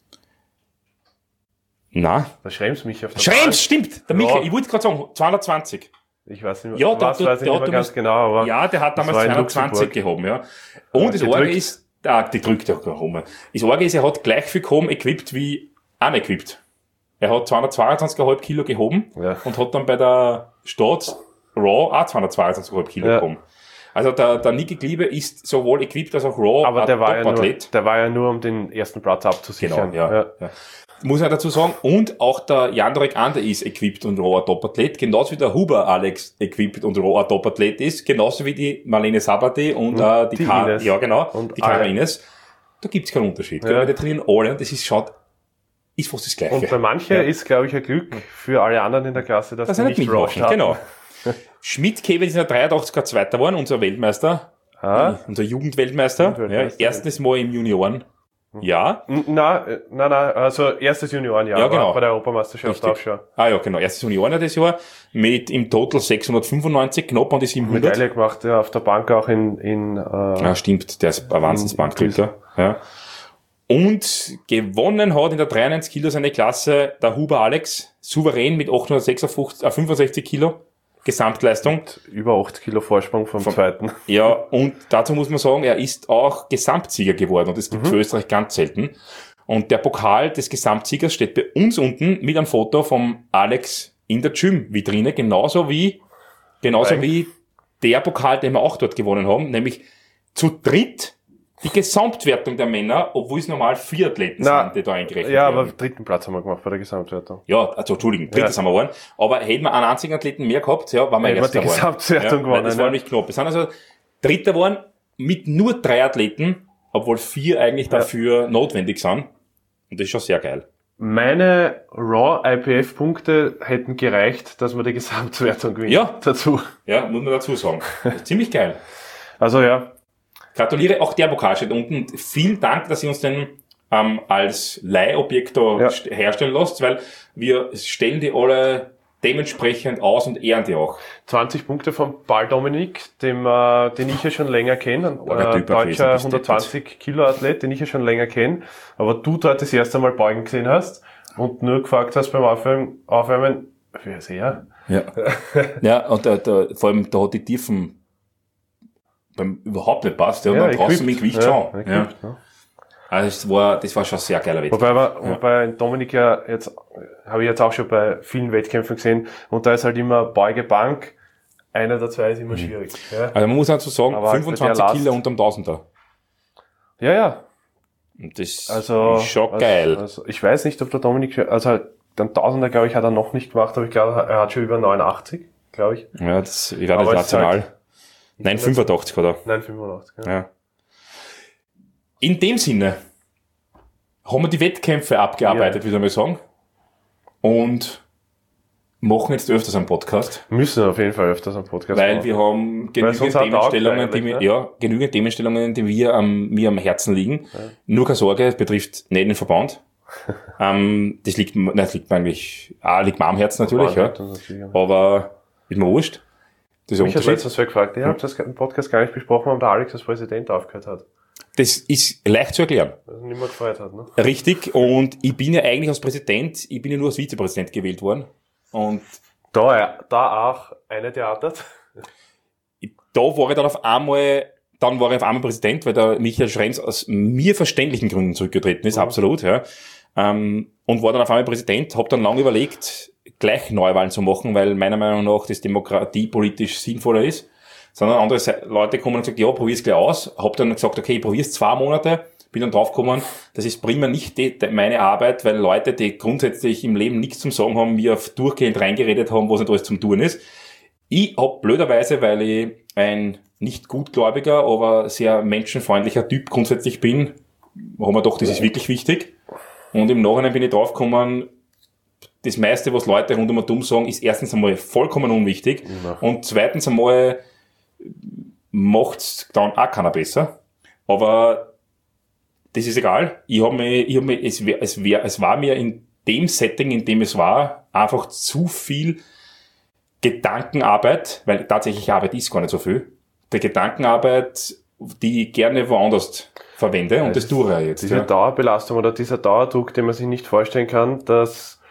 Na? Der Schrems mich auf der Schrems, stimmt! Der Michael, ich wollte gerade sagen, 220. Ich weiß nicht mehr, weiß ich nicht mehr ganz genau, aber. Ja, der hat damals 220 gehoben, ja. Und das Orge ist, die drückt auch gehoben. Das Orge ist, er hat gleich viel gehoben, equipped wie unequipped. Er hat 222,5 Kilo gehoben und hat dann bei der Stadt Raw auch 222,5 Kilo gehoben. Also der Niki Kliebe ist sowohl equipped als auch Raw. Aber der war ja nur, um den ersten Platz abzusichern. Genau, ja. Muss ich dazu sagen. Und auch der Jan-Dorek Ande ist equipped und Raw Topathlet. Genauso wie der Huber Alex equipped und Raw Topathlet ist. Genauso wie die Marlene Sabati und die Ines. Ja, genau. Und die Karin Ines. Da gibt's keinen Unterschied. Ja. Die trainieren alle und das ist fast das Gleiche. Und bei manchen ist, glaube ich, ein Glück für alle anderen in der Klasse, dass sie nicht mitmachen. Genau. Schmidt-Kevin ist in der 83er Zweiter geworden, unser Weltmeister. Unser Jugendweltmeister. Erstes Mal im Junioren. Ja. Nein, also erstes Juniorenjahr. Ja, genau. Bei der Europameisterschaft auch schon. Ja, genau. Erstes Juniorenjahr das Jahr. Mit im Total 695, knapp an die 700. Medaille gemacht, ja, auf der Bank auch ja, stimmt. Der ist ein Wahnsinnsbankdrücker. Ja. Und gewonnen hat in der 93 Kilo seine Klasse der Huber Alex, souverän mit 65 Kilo Gesamtleistung. Über 8 Kilo Vorsprung vom Zweiten. Ja, und dazu muss man sagen, er ist auch Gesamtsieger geworden und das gibt für Österreich ganz selten. Und der Pokal des Gesamtsiegers steht bei uns unten mit einem Foto vom Alex in der Gym-Vitrine, genauso wie der Pokal, den wir auch dort gewonnen haben, nämlich zu dritt die Gesamtwertung der Männer, obwohl es normal 4 Athleten sind, die da eingerechnet werden. Ja, aber 3. Platz haben wir gemacht bei der Gesamtwertung. Ja, also Entschuldigung, 3. sind wir geworden. Aber hätten wir einen einzigen Athleten mehr gehabt, ja, waren wir erster geworden. Die Gesamtwertung gewonnen. Das war nämlich knapp. Wir sind also Dritter geworden mit nur 3 Athleten, obwohl 4 eigentlich dafür notwendig sind. Und das ist schon sehr geil. Meine Raw-IPF-Punkte hätten gereicht, dass man die Gesamtwertung gewinnt. Ja. Dazu. Ja, muss man dazu sagen. Das ist ziemlich geil. Also ja. Gratuliere, auch der Pokal steht unten. Vielen Dank, dass ihr uns den als Leihobjekt da herstellen lasst, weil wir stellen die alle dementsprechend aus und ehren die auch. 20 Punkte von Paul Dominik, den ich ja schon länger kenne, ein deutscher 120 Kilo Athlet, den ich ja schon länger kenne, aber du dort das erste Mal beugen gesehen hast und nur gefragt hast beim Aufwärmen, wer ist er? Ja. Ja, und vor allem da hat die Tiefen überhaupt nicht passt, ja, und dann draußen mit Gewicht schon. Ja. Also das war schon sehr geiler Wettkampf. Wobei Dominik ja jetzt, habe ich jetzt auch schon bei vielen Wettkämpfen gesehen, und da ist halt immer Beuge-Bank, einer der 2 ist immer schwierig. Ja. Also man muss also sagen, aber 25 Kilo unterm Tausender. Ja. Und das ist schon geil. Also ich weiß nicht, ob der Dominik, also den Tausender, glaube ich, hat er noch nicht gemacht, aber ich glaube, er hat schon über 89, glaube ich. Ja, ich werde das national. Halt 9,85 oder? 9,85, ja. In dem Sinne haben wir die Wettkämpfe abgearbeitet, würde ich mal sagen. Und machen jetzt öfters einen Podcast. Müssen auf jeden Fall öfters einen Podcast machen. Weil wir haben genügend Themenstellungen, die mir am Herzen liegen. Ja. Nur keine Sorge, es betrifft nicht den Verband. Das liegt mir am Herzen natürlich, ja. Aber ist mir wurscht. Das ist mich hat letztens gefragt, ich habe das im Podcast gar nicht besprochen, warum der Alex als Präsident aufgehört hat. Das ist leicht zu erklären. Weil er nicht mehr gefreut hat, ne? Richtig, und ich bin ja eigentlich als Präsident, ich bin ja nur als Vizepräsident gewählt worden. Und da auch eine theatert. Da war ich dann auf einmal Präsident, weil der Michael Schrems aus mir verständlichen Gründen zurückgetreten ist, absolut, ja. Und war dann auf einmal Präsident, habe dann lange überlegt, gleich Neuwahlen zu machen, weil meiner Meinung nach das demokratiepolitisch sinnvoller ist. Sondern andere Leute kommen und gesagt, ja, probier's gleich aus. Hab dann gesagt, okay, ich probier's 2 Monate. Bin dann draufgekommen, das ist prima nicht meine Arbeit, weil Leute, die grundsätzlich im Leben nichts zum Sagen haben, mir durchgehend reingeredet haben, was nicht alles zum Tun ist. Ich hab blöderweise, weil ich ein nicht gutgläubiger, aber sehr menschenfreundlicher Typ grundsätzlich bin, haben wir doch, das ist wirklich wichtig. Und im Nachhinein bin ich draufgekommen, das meiste, was Leute rund um und um sagen, ist erstens einmal vollkommen unwichtig. Ja. Und zweitens einmal macht's dann auch keiner besser. Aber das ist egal. Es war mir in dem Setting, in dem es war, einfach zu viel Gedankenarbeit, weil tatsächlich Arbeit ist gar nicht so viel. Die Gedankenarbeit, die ich gerne woanders verwende, und das tue ich jetzt. Diese Dauerbelastung oder dieser Dauerdruck, den man sich nicht vorstellen kann, dass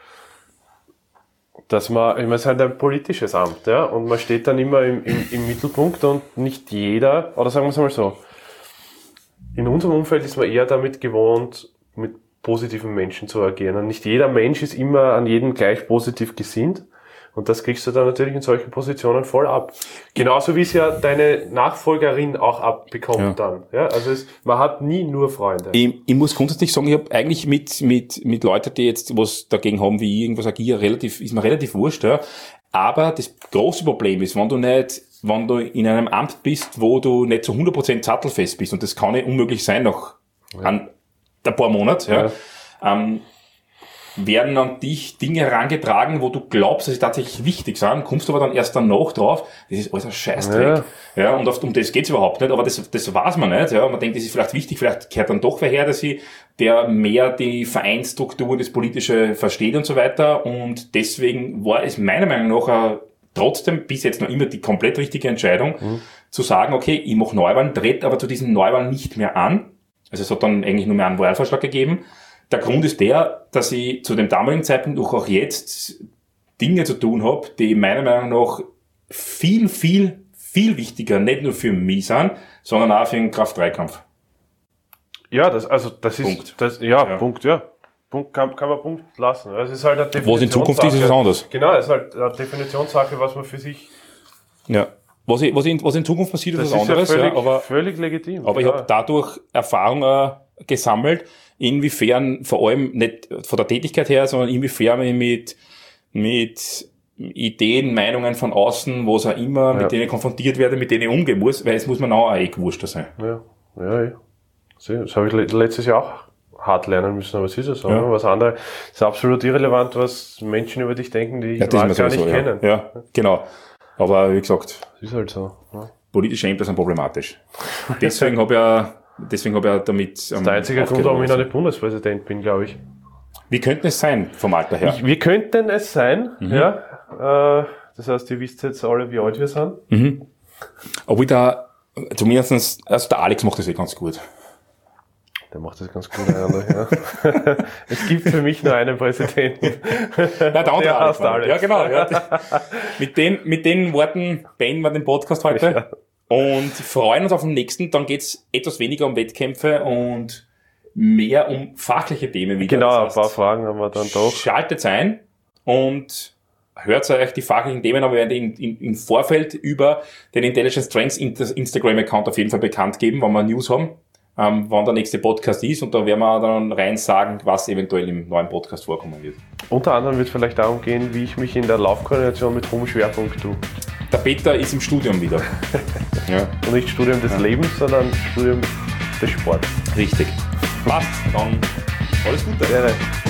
man, ich meine, es ist halt ein politisches Amt, ja, und man steht dann immer im Mittelpunkt, und nicht jeder, oder sagen wir es mal so, in unserem Umfeld ist man eher damit gewohnt, mit positiven Menschen zu agieren, und nicht jeder Mensch ist immer an jeden gleich positiv gesinnt, und das kriegst du dann natürlich in solchen Positionen voll ab. Genauso wie es ja deine Nachfolgerin auch abbekommt dann. Ja, also man hat nie nur Freunde. Ich muss grundsätzlich sagen, ich habe eigentlich mit Leuten, die jetzt was dagegen haben, wie ich irgendwas agiere, ist mir relativ wurscht. Ja. Aber das große Problem ist, wenn du in einem Amt bist, wo du nicht zu 100% sattelfest bist, und das kann nicht unmöglich sein nach ein paar Monaten, werden an dich Dinge herangetragen, wo du glaubst, dass sie tatsächlich wichtig sind, kommst du aber dann erst danach drauf, das ist alles ein Scheißdreck. Ja, und um das geht's überhaupt nicht, aber das weiß man nicht, ja. Man denkt, das ist vielleicht wichtig, vielleicht gehört dann doch wer her, der mehr die Vereinsstruktur, das Politische versteht und so weiter, und deswegen war es meiner Meinung nach trotzdem bis jetzt noch immer die komplett richtige Entscheidung, zu sagen, okay, ich mache Neuwahlen, trete aber zu diesen Neuwahlen nicht mehr an. Also es hat dann eigentlich nur mehr einen Wahlvorschlag gegeben. Der Grund ist der, dass ich zu dem damaligen Zeitpunkt auch jetzt Dinge zu tun habe, die meiner Meinung nach viel, viel, viel wichtiger, nicht nur für mich sind, sondern auch für den Kraft-3-Kampf. Ja, das ist Punkt. Punkt, ja. Punkt kann man Punkt lassen. Es ist halt eine Definitionssache. Was in Zukunft ist, ist es anders. Genau, es ist halt eine Definitionssache, was man für sich Was in Zukunft passiert, ist was anderes. Ja aber völlig legitim. Aber ich habe dadurch Erfahrung gesammelt, inwiefern, vor allem nicht von der Tätigkeit her, sondern inwiefern ich mit Ideen, Meinungen von außen, was auch immer, mit denen ich konfrontiert werde, mit denen ich umgehen muss, weil es muss man auch gewurschter sein. Ja. Das habe ich letztes Jahr auch hart lernen müssen, aber es ist ja so. Ja. Was andere ist absolut irrelevant, was Menschen über dich denken, die ich gar nicht kennen. Ja, genau. Aber wie gesagt, ist halt so. Ja. Politische Ämter sind problematisch. Deswegen habe ich damit. Das ist der einzige Grund, warum ich noch nicht Bundespräsident bin, glaube ich. Wie könnten es sein, vom Alter her? Wir könnten es sein, ja. Das heißt, ihr wisst jetzt alle, wie alt wir sind. Mhm. Aber zumindest, also der Alex macht das ganz gut. Der macht das ganz gut eigentlich, ja. Es gibt für mich nur einen Präsidenten. Ja, der andere Alex. Ja, genau. Ja. Mit den Worten beenden wir den Podcast heute. Ja. Und freuen uns auf den nächsten. Dann geht's etwas weniger um Wettkämpfe und mehr um fachliche Themen wieder. Genau, ein paar Fragen haben wir dann doch. Schaltet ein und hört euch die fachlichen Themen, aber wir werden im Vorfeld über den Intelligent Strengths Instagram-Account auf jeden Fall bekannt geben, wenn wir News haben, wann der nächste Podcast ist, und da werden wir dann rein sagen, was eventuell im neuen Podcast vorkommen wird. Unter anderem wird es vielleicht darum gehen, wie ich mich in der Laufkoordination mit hohem Schwerpunkt tue. Der Peter ist im Studium wieder. Ja. Und nicht Studium des Lebens, sondern Studium des Sports. Richtig. Passt, dann alles Gute. Gerne.